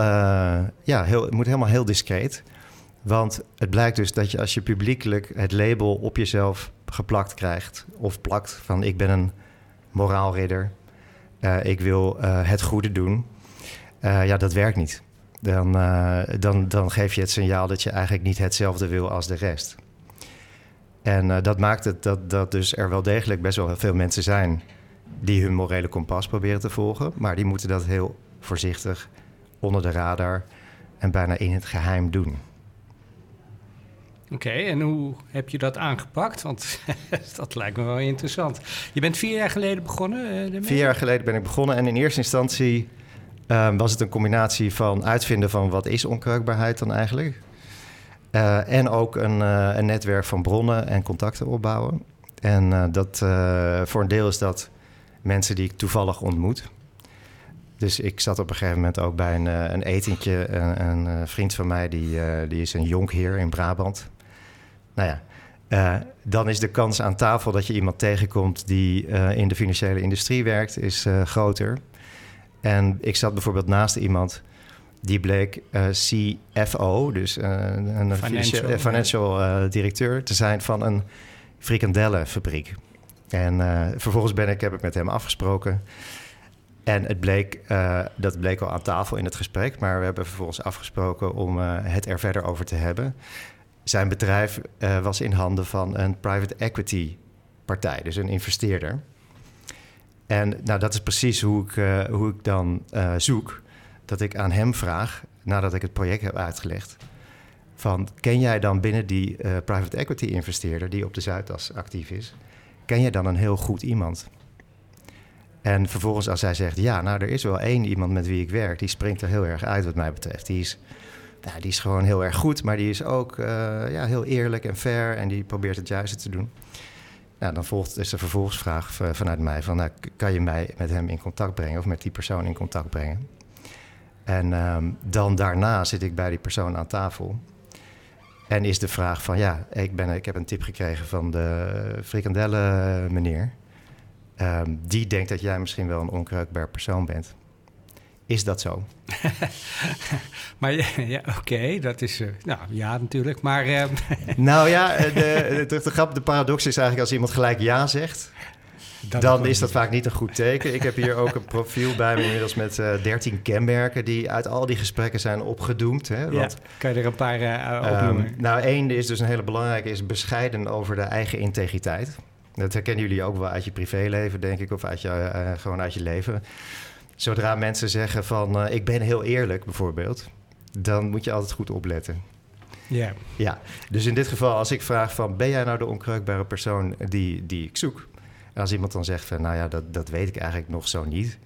Speaker 4: het moet helemaal heel discreet. Want het blijkt dus dat je als je publiekelijk het label op jezelf geplakt krijgt of plakt van ik ben een moraalridder, ik wil het goede doen, dat werkt niet. Dan geef je het signaal dat je eigenlijk niet hetzelfde wil als de rest. En dat maakt het dat dus er wel degelijk best wel veel mensen zijn die hun morele kompas proberen te volgen. Maar die moeten dat heel voorzichtig, onder de radar en bijna in het geheim doen.
Speaker 2: Oké, en hoe heb je dat aangepakt? Want dat lijkt me wel interessant. Je bent 4 jaar geleden begonnen?
Speaker 4: 4 jaar geleden ben ik begonnen en in eerste instantie was het een combinatie van uitvinden van wat is onkreukbaarheid dan eigenlijk. En ook een netwerk van bronnen en contacten opbouwen. En voor een deel is dat mensen die ik toevallig ontmoet. Dus ik zat op een gegeven moment ook bij een etentje. Een vriend van mij die is een jonkheer in Brabant. Nou ja, dan is de kans aan tafel dat je iemand tegenkomt die in de financiële industrie werkt, is groter. En ik zat bijvoorbeeld naast iemand die bleek CFO, dus een financial directeur, te zijn van een frikandellenfabriek. En vervolgens heb ik met hem afgesproken. En dat bleek al aan tafel in het gesprek, maar we hebben vervolgens afgesproken om het er verder over te hebben. Zijn bedrijf was in handen van een private equity partij, dus een investeerder. En nou, dat is precies hoe ik dan zoek. Dat ik aan hem vraag, nadat ik het project heb uitgelegd, van ken jij dan binnen die private equity investeerder die op de Zuidas actief is, ken jij dan een heel goed iemand? En vervolgens als hij zegt, ja, nou er is wel één iemand met wie ik werk, die springt er heel erg uit wat mij betreft. Die is gewoon heel erg goed, maar die is ook heel eerlijk en fair en die probeert het juiste te doen. Nou, dan volgt dus de vervolgsvraag vanuit mij van, nou, kan je mij met hem in contact brengen of met die persoon in contact brengen? En dan daarna zit ik bij die persoon aan tafel. En is de vraag van, ja, ik heb een tip gekregen van de frikandellen meneer. Die denkt dat jij misschien wel een onkreukbaar persoon bent. Is dat zo?
Speaker 2: Maar ja, oké, dat is... ja, natuurlijk, maar...
Speaker 4: Nou ja, de paradox is eigenlijk als iemand gelijk ja zegt, dan is dat vaak niet een goed teken. Ik heb hier ook een profiel bij me inmiddels met 13 kenmerken die uit al die gesprekken zijn opgedoemd. Hè,
Speaker 2: want, kan je er een paar opnoemen?
Speaker 4: Nou, één is dus een hele belangrijke, is bescheiden over de eigen integriteit. Dat herkennen jullie ook wel uit je privéleven, denk ik, of gewoon uit je leven. Zodra mensen zeggen van ik ben heel eerlijk bijvoorbeeld, dan moet je altijd goed opletten.
Speaker 2: Yeah.
Speaker 4: Ja, dus in dit geval als ik vraag van ben jij nou de onkreukbare persoon die ik zoek? En als iemand dan zegt van nou ja, dat weet ik eigenlijk nog zo niet.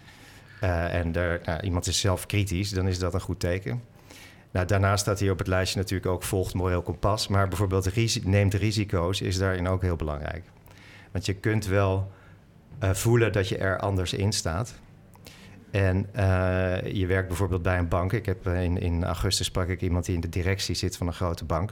Speaker 4: Iemand is zelf kritisch, dan is dat een goed teken. Nou, daarnaast staat hier op het lijstje natuurlijk ook volgt moreel kompas. Maar bijvoorbeeld neemt risico's is daarin ook heel belangrijk. Want je kunt wel voelen dat je er anders in staat. En je werkt bijvoorbeeld bij een bank. Ik heb in augustus sprak ik iemand die in de directie zit van een grote bank.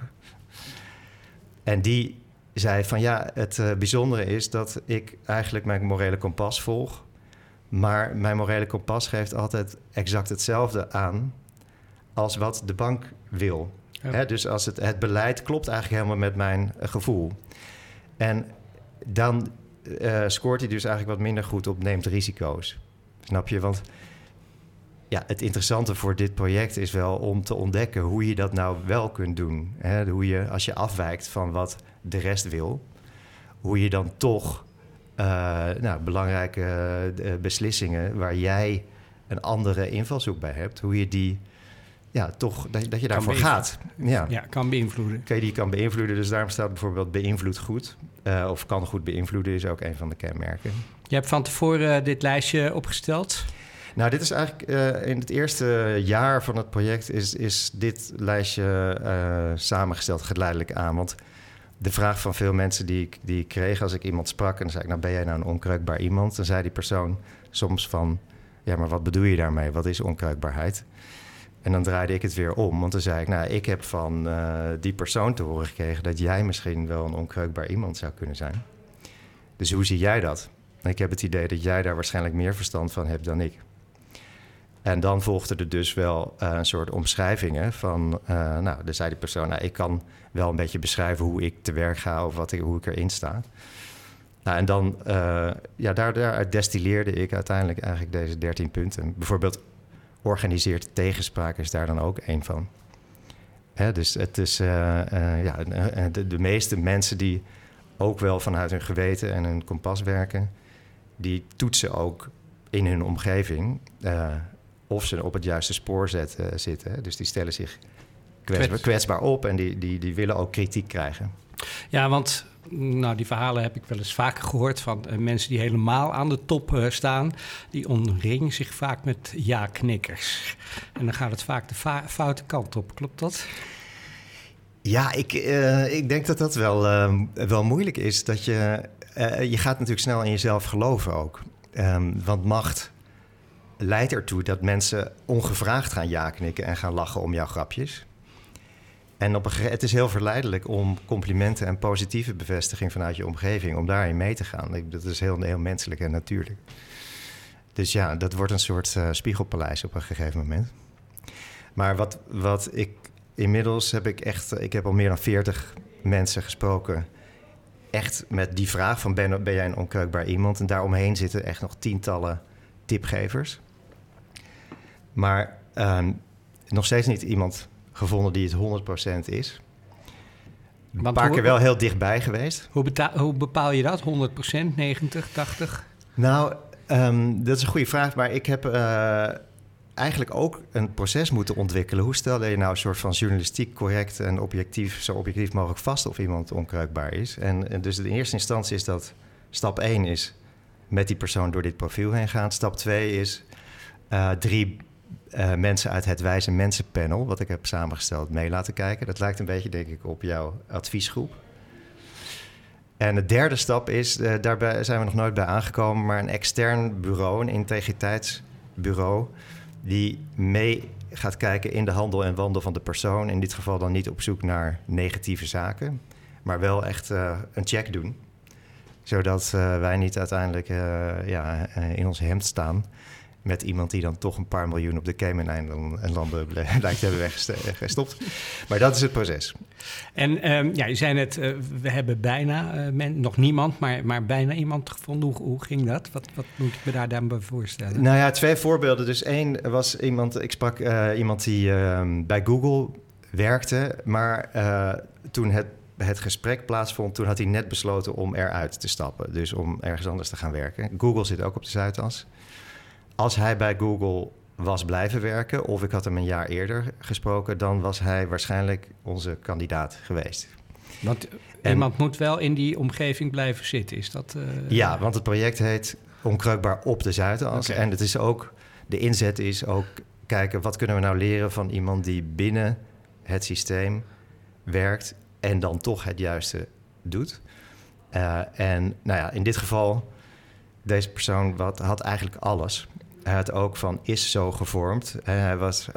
Speaker 4: En die zei van ja, het bijzondere is dat ik eigenlijk mijn morele kompas volg. Maar mijn morele kompas geeft altijd exact hetzelfde aan als wat de bank wil. Ja. Hè, dus als het beleid klopt eigenlijk helemaal met mijn gevoel. En dan scoort hij dus eigenlijk wat minder goed op neemt risico's. Snap je? Want ja, het interessante voor dit project is wel om te ontdekken hoe je dat nou wel kunt doen. Hè? Hoe je, als je afwijkt van wat de rest wil, hoe je dan toch belangrijke beslissingen waar jij een andere invalshoek bij hebt, hoe je die toch dat je daarvoor gaat.
Speaker 2: Ja, kan beïnvloeden.
Speaker 4: Die kan beïnvloeden. Dus daarom staat bijvoorbeeld beïnvloed goed. Of kan goed beïnvloeden is ook een van de kenmerken.
Speaker 2: Je hebt van tevoren dit lijstje opgesteld?
Speaker 4: Nou, dit is eigenlijk in het eerste jaar van het project is dit lijstje samengesteld geleidelijk aan. Want de vraag van veel mensen die ik kreeg als ik iemand sprak en dan zei ik, nou ben jij nou een onkreukbaar iemand? Dan zei die persoon soms van, ja, maar wat bedoel je daarmee? Wat is onkreukbaarheid? En dan draaide ik het weer om, want dan zei ik, nou, ik heb van die persoon te horen gekregen dat jij misschien wel een onkreukbaar iemand zou kunnen zijn. Dus hoe zie jij dat? En ik heb het idee dat jij daar waarschijnlijk meer verstand van hebt dan ik. En dan volgde er dus wel een soort omschrijvingen van, dan zei die persoon, nou, ik kan wel een beetje beschrijven hoe ik te werk ga of hoe ik erin sta. Nou, en dan, daaruit destilleerde ik uiteindelijk eigenlijk deze 13 punten. Bijvoorbeeld organiseert tegenspraak is daar dan ook één van. Hè, dus het is de meeste mensen die ook wel vanuit hun geweten en hun kompas werken, die toetsen ook in hun omgeving of ze op het juiste spoor zitten. Dus die stellen zich kwetsbaar op en die willen ook kritiek krijgen.
Speaker 2: Ja, want die verhalen heb ik wel eens vaker gehoord van mensen die helemaal aan de top staan. Die omringen zich vaak met ja-knikkers. En dan gaat het vaak de foute kant op. Klopt dat?
Speaker 4: Ja, ik denk dat dat wel moeilijk is. Dat je gaat natuurlijk snel in jezelf geloven ook. Want macht leidt ertoe dat mensen ongevraagd gaan ja-knikken en gaan lachen om jouw grapjes. En het is heel verleidelijk om complimenten en positieve bevestiging vanuit je omgeving, om daarin mee te gaan. Dat is heel menselijk en natuurlijk. Dus ja, dat wordt een soort spiegelpaleis op een gegeven moment. Maar wat ik inmiddels ik heb al meer dan 40 mensen gesproken, echt met die vraag van ben jij een onkreukbaar iemand? En daaromheen zitten echt nog tientallen tipgevers. Maar nog steeds niet iemand gevonden die het 100% is. Een paar keer wel heel dichtbij geweest.
Speaker 2: Hoe bepaal je dat? 100%, 90, 80?
Speaker 4: Nou, dat is een goede vraag. Maar ik heb eigenlijk ook een proces moeten ontwikkelen. Hoe stel je nou een soort van journalistiek correct en zo objectief mogelijk vast of iemand onkreukbaar is? En dus in eerste instantie is dat stap 1 is met die persoon door dit profiel heen gaan. Stap 2 is 3 mensen uit het Wijze Mensenpanel, wat ik heb samengesteld, mee laten kijken. Dat lijkt een beetje, denk ik, op jouw adviesgroep. En de derde stap is, daarbij zijn we nog nooit bij aangekomen, maar een extern bureau, een integriteitsbureau, die mee gaat kijken in de handel en wandel van de persoon. In dit geval dan niet op zoek naar negatieve zaken, maar wel echt een check doen. Zodat wij niet uiteindelijk in ons hemd staan met iemand die dan toch een paar miljoen op de Cayman-eilanden lijkt te hebben weggestopt. Maar dat is het proces.
Speaker 2: En je zei net, we hebben bijna, nog niemand, maar bijna iemand gevonden. Hoe ging dat? Wat moet ik me daar dan bij voorstellen?
Speaker 4: Nou ja, 2 voorbeelden. Dus 1 was ik sprak iemand die bij Google werkte, maar toen het gesprek plaatsvond, toen had hij net besloten om eruit te stappen. Dus om ergens anders te gaan werken. Google zit ook op de Zuidas. Als hij bij Google was blijven werken, of ik had hem een jaar eerder gesproken, dan was hij waarschijnlijk onze kandidaat geweest.
Speaker 2: Want iemand moet wel in die omgeving blijven zitten, is dat?
Speaker 4: Ja, want het project heet Onkreukbaar op de Zuidas. Okay. En het is ook, de inzet is ook kijken, wat kunnen we nou leren van iemand die binnen het systeem werkt en dan toch het juiste doet. En nou ja, in dit geval, deze persoon had eigenlijk alles. Hij had ook is zo gevormd. Hij was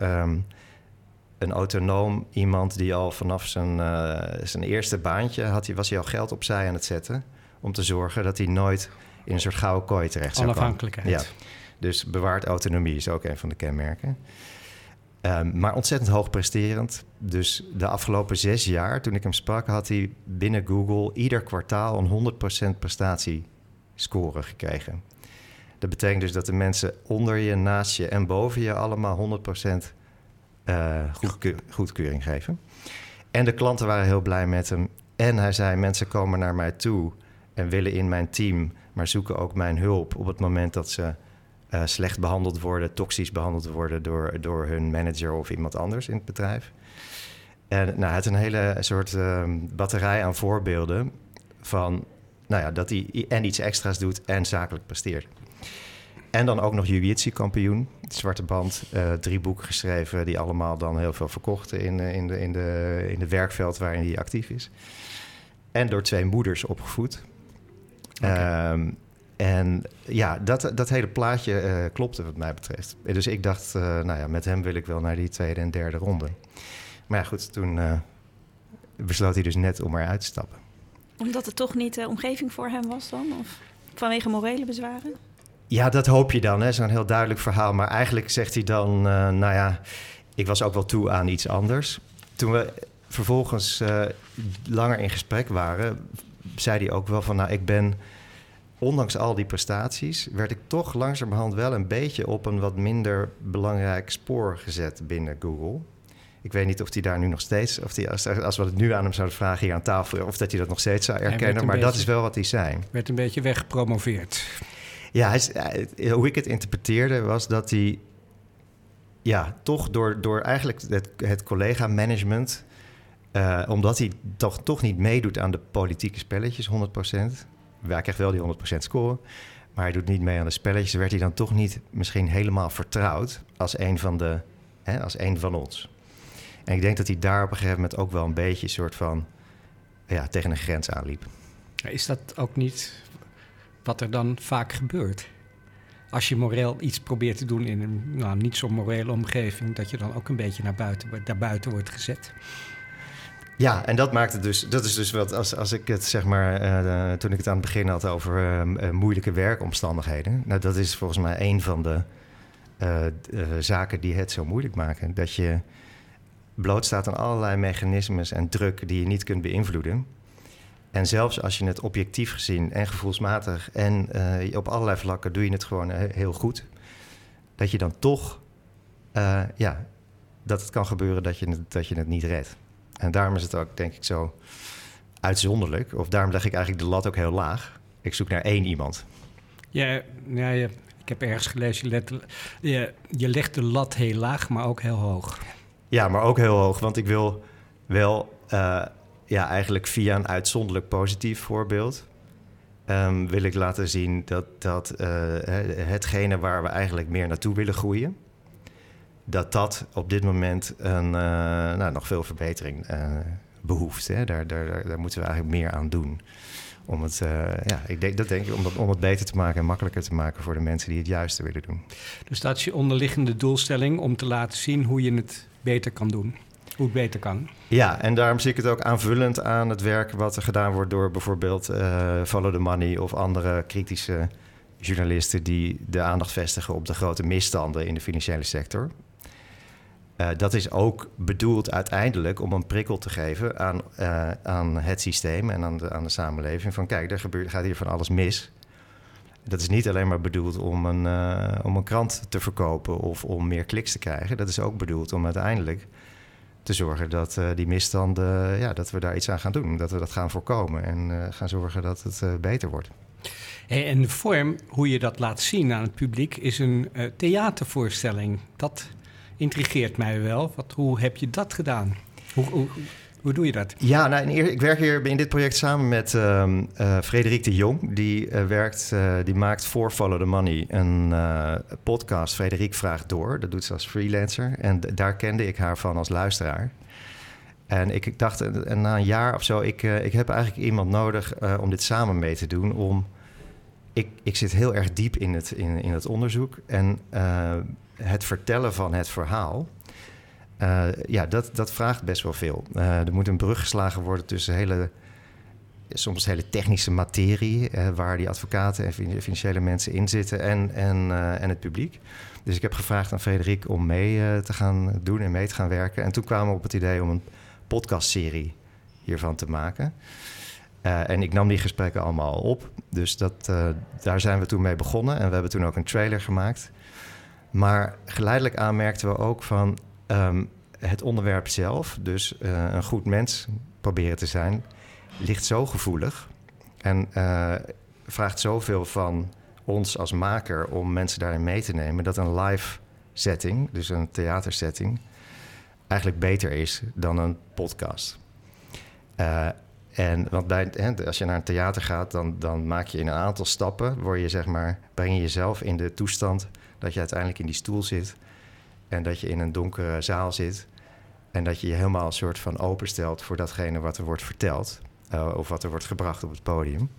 Speaker 4: een autonoom iemand die al vanaf zijn eerste baantje was hij al geld opzij aan het zetten om te zorgen dat hij nooit in een soort gouden kooi terecht zou komen.
Speaker 2: Onafhankelijkheid.
Speaker 4: Ja. Dus bewaard autonomie is ook een van de kenmerken. Maar ontzettend hoogpresterend. Dus de afgelopen 6 jaar, toen ik hem sprak, had hij binnen Google ieder kwartaal een 100% prestatiescore gekregen. Dat betekent dus dat de mensen onder je, naast je en boven je allemaal 100% goedkeuring geven. En de klanten waren heel blij met hem. En hij zei, mensen komen naar mij toe en willen in mijn team, maar zoeken ook mijn hulp op het moment dat ze slecht behandeld worden, toxisch behandeld worden door hun manager of iemand anders in het bedrijf. En hij had een hele soort batterij aan voorbeelden van dat hij en iets extra's doet en zakelijk presteert. En dan ook nog jiu-jitsu-kampioen, zwarte band, 3 boeken geschreven die allemaal dan heel veel verkochten in de werkveld waarin hij actief is. En door 2 moeders opgevoed. Okay. En ja, dat hele plaatje klopte wat mij betreft. Dus ik dacht, met hem wil ik wel naar die 2e en 3e ronde. Maar ja, goed, toen besloot hij dus net om eruit te stappen.
Speaker 3: Omdat het toch niet de omgeving voor hem was dan? Of vanwege morele bezwaren?
Speaker 4: Ja, dat hoop je dan, hè? Zo'n heel duidelijk verhaal. Maar eigenlijk zegt hij dan, ik was ook wel toe aan iets anders. Toen we vervolgens langer in gesprek waren, zei hij ook wel van, ik ben, ondanks al die prestaties, werd ik toch langzamerhand wel een beetje op een wat minder belangrijk spoor gezet binnen Google. Ik weet niet of hij daar nu nog steeds, als we het nu aan hem zouden vragen hier aan tafel, of dat hij dat nog steeds zou erkennen. Maar dat is wel wat hij zei.
Speaker 2: Werd een beetje weggepromoveerd.
Speaker 4: Ja, hoe ik het interpreteerde was dat hij... Ja, toch door eigenlijk het collega-management... omdat hij toch niet meedoet aan de politieke spelletjes, 100%. Hij krijgt wel die 100% score... maar hij doet niet mee aan de spelletjes... werd hij dan toch niet misschien helemaal vertrouwd... als een van ons. En ik denk dat hij daar op een gegeven moment... ook wel een beetje een soort van... tegen een grens aanliep.
Speaker 2: Is dat ook niet wat er dan vaak gebeurt? Als je moreel iets probeert te doen in een niet zo morele omgeving... dat je dan ook een beetje naar buiten wordt gezet...
Speaker 4: Ja, en dat maakt het dus... Dat is dus wat als ik het zeg maar... toen ik het aan het begin had over moeilijke werkomstandigheden... Nou, dat is volgens mij een van de zaken die het zo moeilijk maken. Dat je blootstaat aan allerlei mechanismes en druk... die je niet kunt beïnvloeden. En zelfs als je het objectief gezien en gevoelsmatig... en op allerlei vlakken doe je het gewoon heel goed... dat je dan toch... dat het kan gebeuren dat je het niet redt. En daarom is het ook, denk ik, zo uitzonderlijk. Of daarom leg ik eigenlijk de lat ook heel laag. Ik zoek naar 1 iemand.
Speaker 2: Ja, ik heb ergens gelezen, je legt de lat heel laag, maar ook heel hoog.
Speaker 4: Ja, maar ook heel hoog. Want ik wil wel eigenlijk via een uitzonderlijk positief voorbeeld... wil ik laten zien dat hetgene waar we eigenlijk meer naartoe willen groeien... dat op dit moment nog veel verbetering behoeft. Hè? Daar moeten we eigenlijk meer aan doen. Om het, om het beter te maken en makkelijker te maken... voor de mensen die het juiste willen doen.
Speaker 2: Dus dat is je onderliggende doelstelling om te laten zien hoe je het beter kan doen. Hoe het beter kan.
Speaker 4: Ja, en daarom zie ik het ook aanvullend aan het werk... wat er gedaan wordt door bijvoorbeeld Follow the Money... of andere kritische journalisten die de aandacht vestigen... op de grote misstanden in de financiële sector... dat is ook bedoeld uiteindelijk om een prikkel te geven aan het systeem en aan de samenleving. Van kijk, gaat hier van alles mis. Dat is niet alleen maar bedoeld om een krant te verkopen of om meer kliks te krijgen. Dat is ook bedoeld om uiteindelijk te zorgen dat die misstanden, dat we daar iets aan gaan doen. Dat we dat gaan voorkomen en gaan zorgen dat het beter wordt.
Speaker 2: En de vorm, hoe je dat laat zien aan het publiek, is een theatervoorstelling. Dat intrigeert mij wel. Hoe heb je dat gedaan? Hoe doe je dat?
Speaker 4: Ja, ik werk hier in dit project samen met Frederik de Jong. Die maakt voor Follow the Money een podcast. Frederik vraagt door. Dat doet ze als freelancer. En daar kende ik haar van als luisteraar. En ik dacht, na een jaar of zo... ik heb eigenlijk iemand nodig om dit samen mee te doen. Ik zit heel erg diep in het onderzoek. En het vertellen van het verhaal... dat vraagt best wel veel. Er moet een brug geslagen worden tussen soms hele technische materie... waar die advocaten en financiële mensen in zitten en het publiek. Dus ik heb gevraagd aan Frederik om mee te gaan doen en mee te gaan werken. En toen kwamen we op het idee om een podcastserie hiervan te maken. En ik nam die gesprekken allemaal op. Dus daar zijn we toen mee begonnen. En we hebben toen ook een trailer gemaakt. Maar geleidelijk aan merkten we ook van... het onderwerp zelf, dus een goed mens proberen te zijn... ligt zo gevoelig en vraagt zoveel van ons als maker... om mensen daarin mee te nemen... dat een live setting, dus een theatersetting... eigenlijk beter is dan een podcast. Want als je naar een theater gaat... dan maak je in een aantal stappen... breng je jezelf in de toestand... dat je uiteindelijk in die stoel zit... en dat je in een donkere zaal zit... en dat je je helemaal een soort van openstelt... voor datgene wat er wordt verteld... of wat er wordt gebracht op het podium.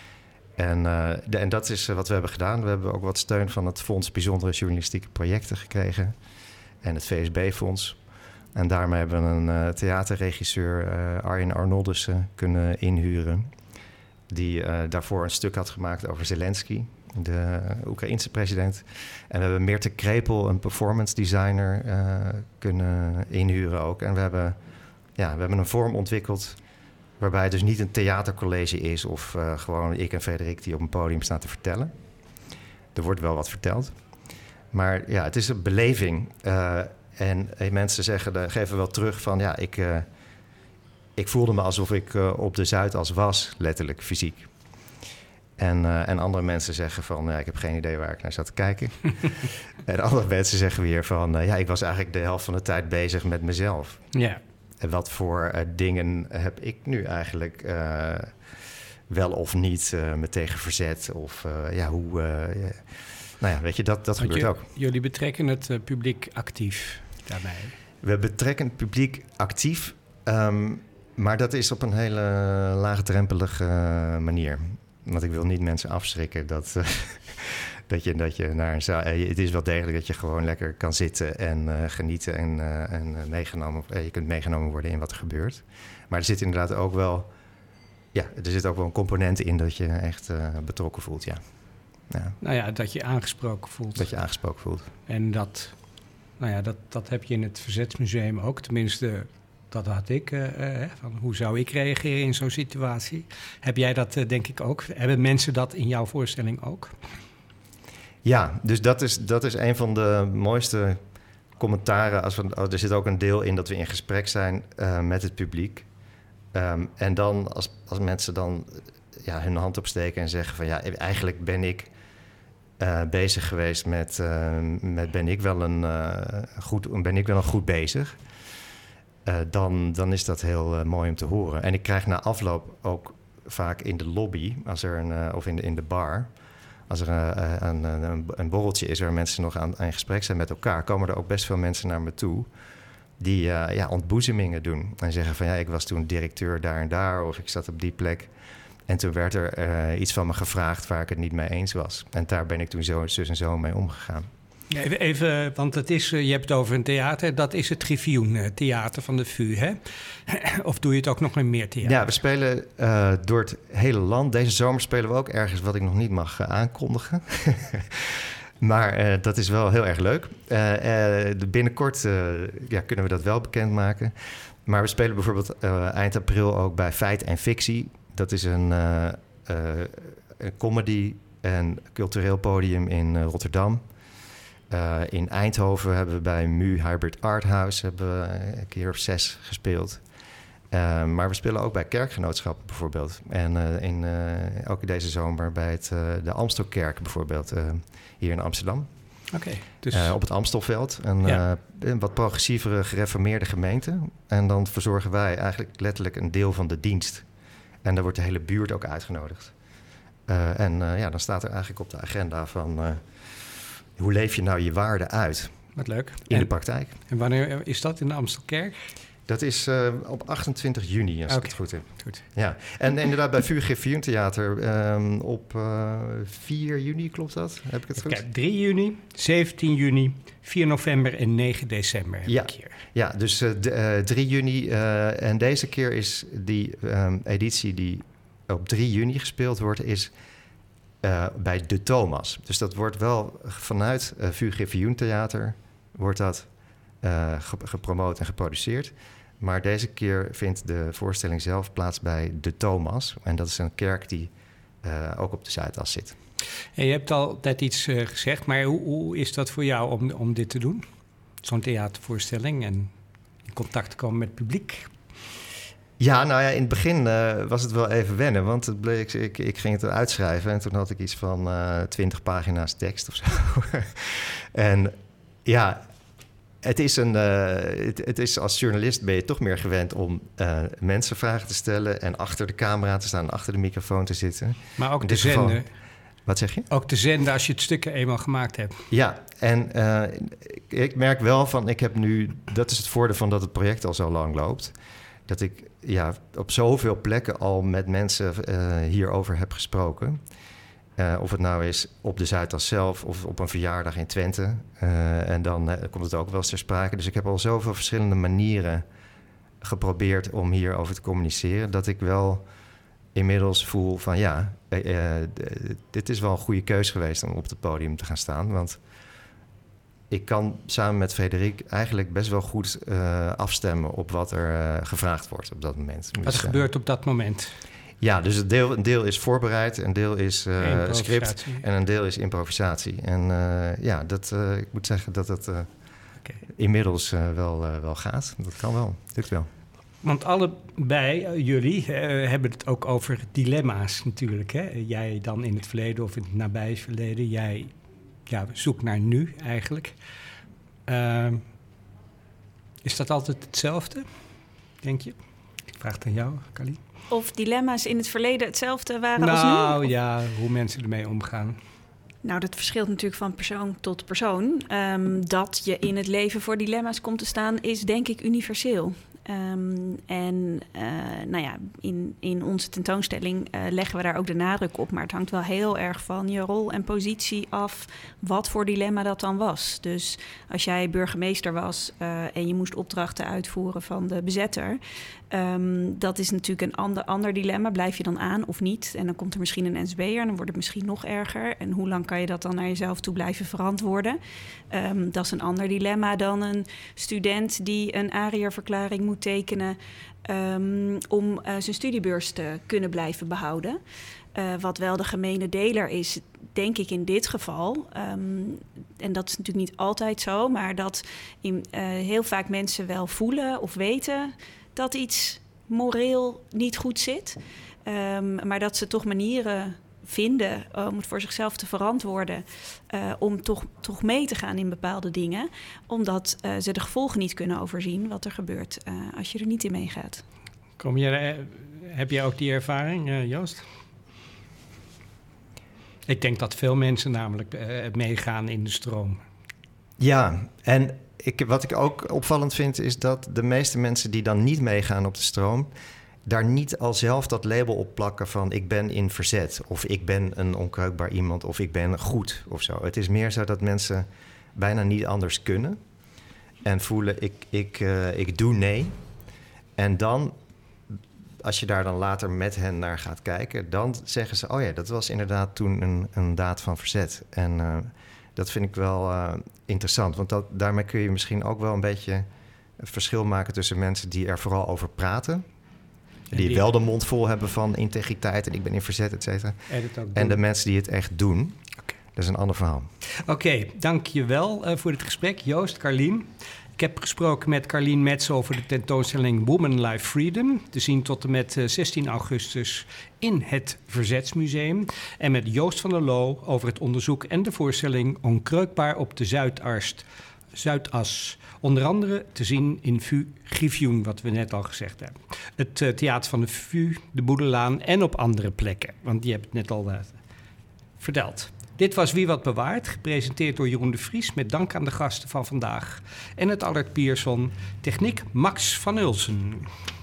Speaker 4: En dat is wat we hebben gedaan. We hebben ook wat steun van het Fonds Bijzondere Journalistieke Projecten gekregen... en het VSB-fonds... En daarmee hebben we een theaterregisseur, Arjen Arnoldussen, kunnen inhuren... die daarvoor een stuk had gemaakt over Zelensky, de Oekraïense president. En we hebben Meerte Krepel, een performance designer, kunnen inhuren ook. En we hebben een vorm ontwikkeld waarbij het dus niet een theatercollege is... of gewoon ik en Frederik die op een podium staan te vertellen. Er wordt wel wat verteld. Maar ja, het is een beleving... En mensen geven wel terug van... ik voelde me alsof ik op de Zuidas was, letterlijk, fysiek. En andere mensen zeggen van, ik heb geen idee waar ik naar zat te kijken. En andere mensen zeggen weer van, ik was eigenlijk de helft van de tijd bezig met mezelf.
Speaker 2: Ja.
Speaker 4: En wat voor dingen heb ik nu eigenlijk wel of niet me tegen verzet? Of weet je, dat gebeurt ook.
Speaker 2: Jullie betrekken het publiek actief daarbij.
Speaker 4: We betrekken het publiek actief, maar dat is op een hele laagdrempelige manier. Want ik wil niet mensen afschrikken dat je naar een zaal... Het is wel degelijk dat je gewoon lekker kan zitten en genieten en meegenomen... je kunt meegenomen worden in wat er gebeurt. Maar er zit inderdaad ook wel... Ja, er zit ook wel een component in dat je echt betrokken voelt, ja.
Speaker 2: Nou ja, dat je aangesproken voelt.
Speaker 4: Dat je aangesproken voelt.
Speaker 2: En dat heb je in het Verzetsmuseum ook. Tenminste, dat had ik. Van hoe zou ik reageren in zo'n situatie? Heb jij dat denk ik ook? Hebben mensen dat in jouw voorstelling ook? Ja,
Speaker 4: dus dat is een van de mooiste commentaren. Er zit ook een deel in dat we in gesprek zijn met het publiek. En dan als mensen dan hun hand opsteken en zeggen van... eigenlijk ben ik bezig geweest met ben ik wel een goed bezig... Dan is dat heel mooi om te horen. En ik krijg na afloop ook vaak in de lobby, of in de bar... als er een borreltje is waar mensen nog aan gesprek zijn met elkaar... komen er ook best veel mensen naar me toe... die ontboezemingen doen. En zeggen van ik was toen directeur daar en daar... of ik zat op die plek... En toen werd er iets van me gevraagd waar ik het niet mee eens was. En daar ben ik toen zus en zo mee omgegaan.
Speaker 2: Ja, even, want het is, je hebt het over een theater. Dat is het Griffioen Theater van de VU, hè? Of doe je het ook nog in meer theater?
Speaker 4: Ja, we spelen door het hele land. Deze zomer spelen we ook ergens wat ik nog niet mag aankondigen. Maar dat is wel heel erg leuk. Binnenkort kunnen we dat wel bekendmaken. Maar we spelen bijvoorbeeld eind april ook bij Feit en Fictie... Dat is een comedy- en cultureel podium in Rotterdam. In Eindhoven hebben we bij MU Hybrid Art House hebben we een keer of 6 gespeeld. Maar we spelen ook bij kerkgenootschappen bijvoorbeeld. En ook deze zomer bij de Amstelkerk bijvoorbeeld, hier in Amsterdam.
Speaker 2: Okay, dus...
Speaker 4: op het Amstelveld, een wat progressievere gereformeerde gemeente. En dan verzorgen wij eigenlijk letterlijk een deel van de dienst... En daar wordt de hele buurt ook uitgenodigd. Dan staat er eigenlijk op de agenda van... hoe leef je nou je waarden uit?
Speaker 2: Wat leuk.
Speaker 4: In de praktijk.
Speaker 2: En wanneer is dat in de Amstelkerk?
Speaker 4: Dat is op 28 juni, als ik het goed heb.
Speaker 2: Goed.
Speaker 4: Ja. En inderdaad bij VU Griffioen Theater op 4 juni, klopt dat? Heb ik het goed?
Speaker 2: Kijk, 3 juni, 17 juni, 4 november en 9 december heb ik hier.
Speaker 4: Ja, dus 3 juni. En deze keer is die editie die op 3 juni gespeeld wordt... is bij De Thomas. Dus dat wordt wel vanuit VU Griffioen Theater... wordt dat gepromoot en geproduceerd... Maar deze keer vindt de voorstelling zelf plaats bij De Thomas. En dat is een kerk die ook op de Zuidas zit.
Speaker 2: En je hebt al net iets gezegd, maar hoe is dat voor jou om dit te doen? Zo'n theatervoorstelling en in contact te komen met het publiek?
Speaker 4: Ja, in het begin was het wel even wennen. Want het bleek, ik ging het uitschrijven en toen had ik iets van 20 pagina's tekst of zo. En ja... Het is als journalist ben je toch meer gewend om mensen vragen te stellen... en achter de camera te staan, achter de microfoon te zitten.
Speaker 2: Maar ook te zenden.
Speaker 4: Wat zeg je?
Speaker 2: Ook te zenden als je het stuk eenmaal gemaakt hebt.
Speaker 4: Ja, en ik merk wel van, ik heb nu... Dat is het voordeel van dat het project al zo lang loopt. Dat ik op zoveel plekken al met mensen hierover heb gesproken... of het nou is op de Zuidas zelf of op een verjaardag in Twente. En dan komt het ook wel eens ter sprake. Dus ik heb al zoveel verschillende manieren geprobeerd om hierover te communiceren... dat ik wel inmiddels voel van dit is wel een goede keus geweest om op het podium te gaan staan. Want ik kan samen met Frederik eigenlijk best wel goed afstemmen op wat er gevraagd wordt op dat moment.
Speaker 2: Wat gebeurt op dat moment?
Speaker 4: Ja, dus een deel is voorbereid, een deel is script en een deel is improvisatie. En ik moet zeggen dat het inmiddels wel gaat. Dat kan wel, lukt wel.
Speaker 2: Want allebei jullie hebben het ook over dilemma's natuurlijk. Hè? Jij dan in het verleden of in het nabije verleden. Jij zoekt naar nu eigenlijk. Is dat altijd hetzelfde, denk je? Ik vraag het aan jou, Carlien.
Speaker 3: Of dilemma's in het verleden hetzelfde waren als nu?
Speaker 2: Nou ja, hoe mensen ermee omgaan.
Speaker 3: Nou, dat verschilt natuurlijk van persoon tot persoon. Dat je in het leven voor dilemma's komt te staan is denk ik universeel. In onze tentoonstelling leggen we daar ook de nadruk op. Maar het hangt wel heel erg van je rol en positie af wat voor dilemma dat dan was. Dus als jij burgemeester was en je moest opdrachten uitvoeren van de bezetter, dat is natuurlijk een ander dilemma. Blijf je dan aan of niet? En dan komt er misschien een NSB'er en dan wordt het misschien nog erger. En hoe lang kan je dat dan naar jezelf toe blijven verantwoorden? Dat is een ander dilemma dan een student die een ARIA-verklaring moet tekenen om zijn studiebeurs te kunnen blijven behouden. Wat wel de gemene deler is, denk ik in dit geval, en dat is natuurlijk niet altijd zo, maar dat heel vaak mensen wel voelen of weten dat iets moreel niet goed zit. Maar dat ze toch manieren vinden om het voor zichzelf te verantwoorden, om toch mee te gaan in bepaalde dingen, omdat ze de gevolgen niet kunnen overzien wat er gebeurt als je er niet in meegaat.
Speaker 2: Heb jij ook die ervaring, Joost? Ik denk dat veel mensen namelijk meegaan in de stroom.
Speaker 4: Ja, en wat ik ook opvallend vind is dat de meeste mensen die dan niet meegaan op de stroom, daar niet al zelf dat label op plakken van ik ben in verzet, of ik ben een onkreukbaar iemand, of ik ben goed of zo. Het is meer zo dat mensen bijna niet anders kunnen en voelen ik doe nee. En dan, als je daar dan later met hen naar gaat kijken, dan zeggen ze, oh ja, dat was inderdaad toen een daad van verzet. En dat vind ik wel interessant, want daarmee kun je misschien ook wel een beetje het verschil maken tussen mensen die er vooral over praten, die wel de mond vol hebben van integriteit en ik ben in verzet, et cetera. En de mensen die het echt doen. Okay. Dat is een ander verhaal.
Speaker 2: Oké, dank je wel voor dit gesprek, Joost, Carlien. Ik heb gesproken met Carlien Metz over de tentoonstelling Woman Life Freedom, te zien tot en met 16 augustus in het Verzetsmuseum. En met Joost van der Loo over het onderzoek en de voorstelling Onkreukbaar op de Zuidas. Onder andere te zien in VU Griffioen, wat we net al gezegd hebben. Het theater van de VU, de Boedelaan en op andere plekken. Want die heb ik net al verteld. Dit was Wie Wat Bewaart, gepresenteerd door Jeroen de Vries, met dank aan de gasten van vandaag. En het Allard Pierson, techniek Max van Ulsen.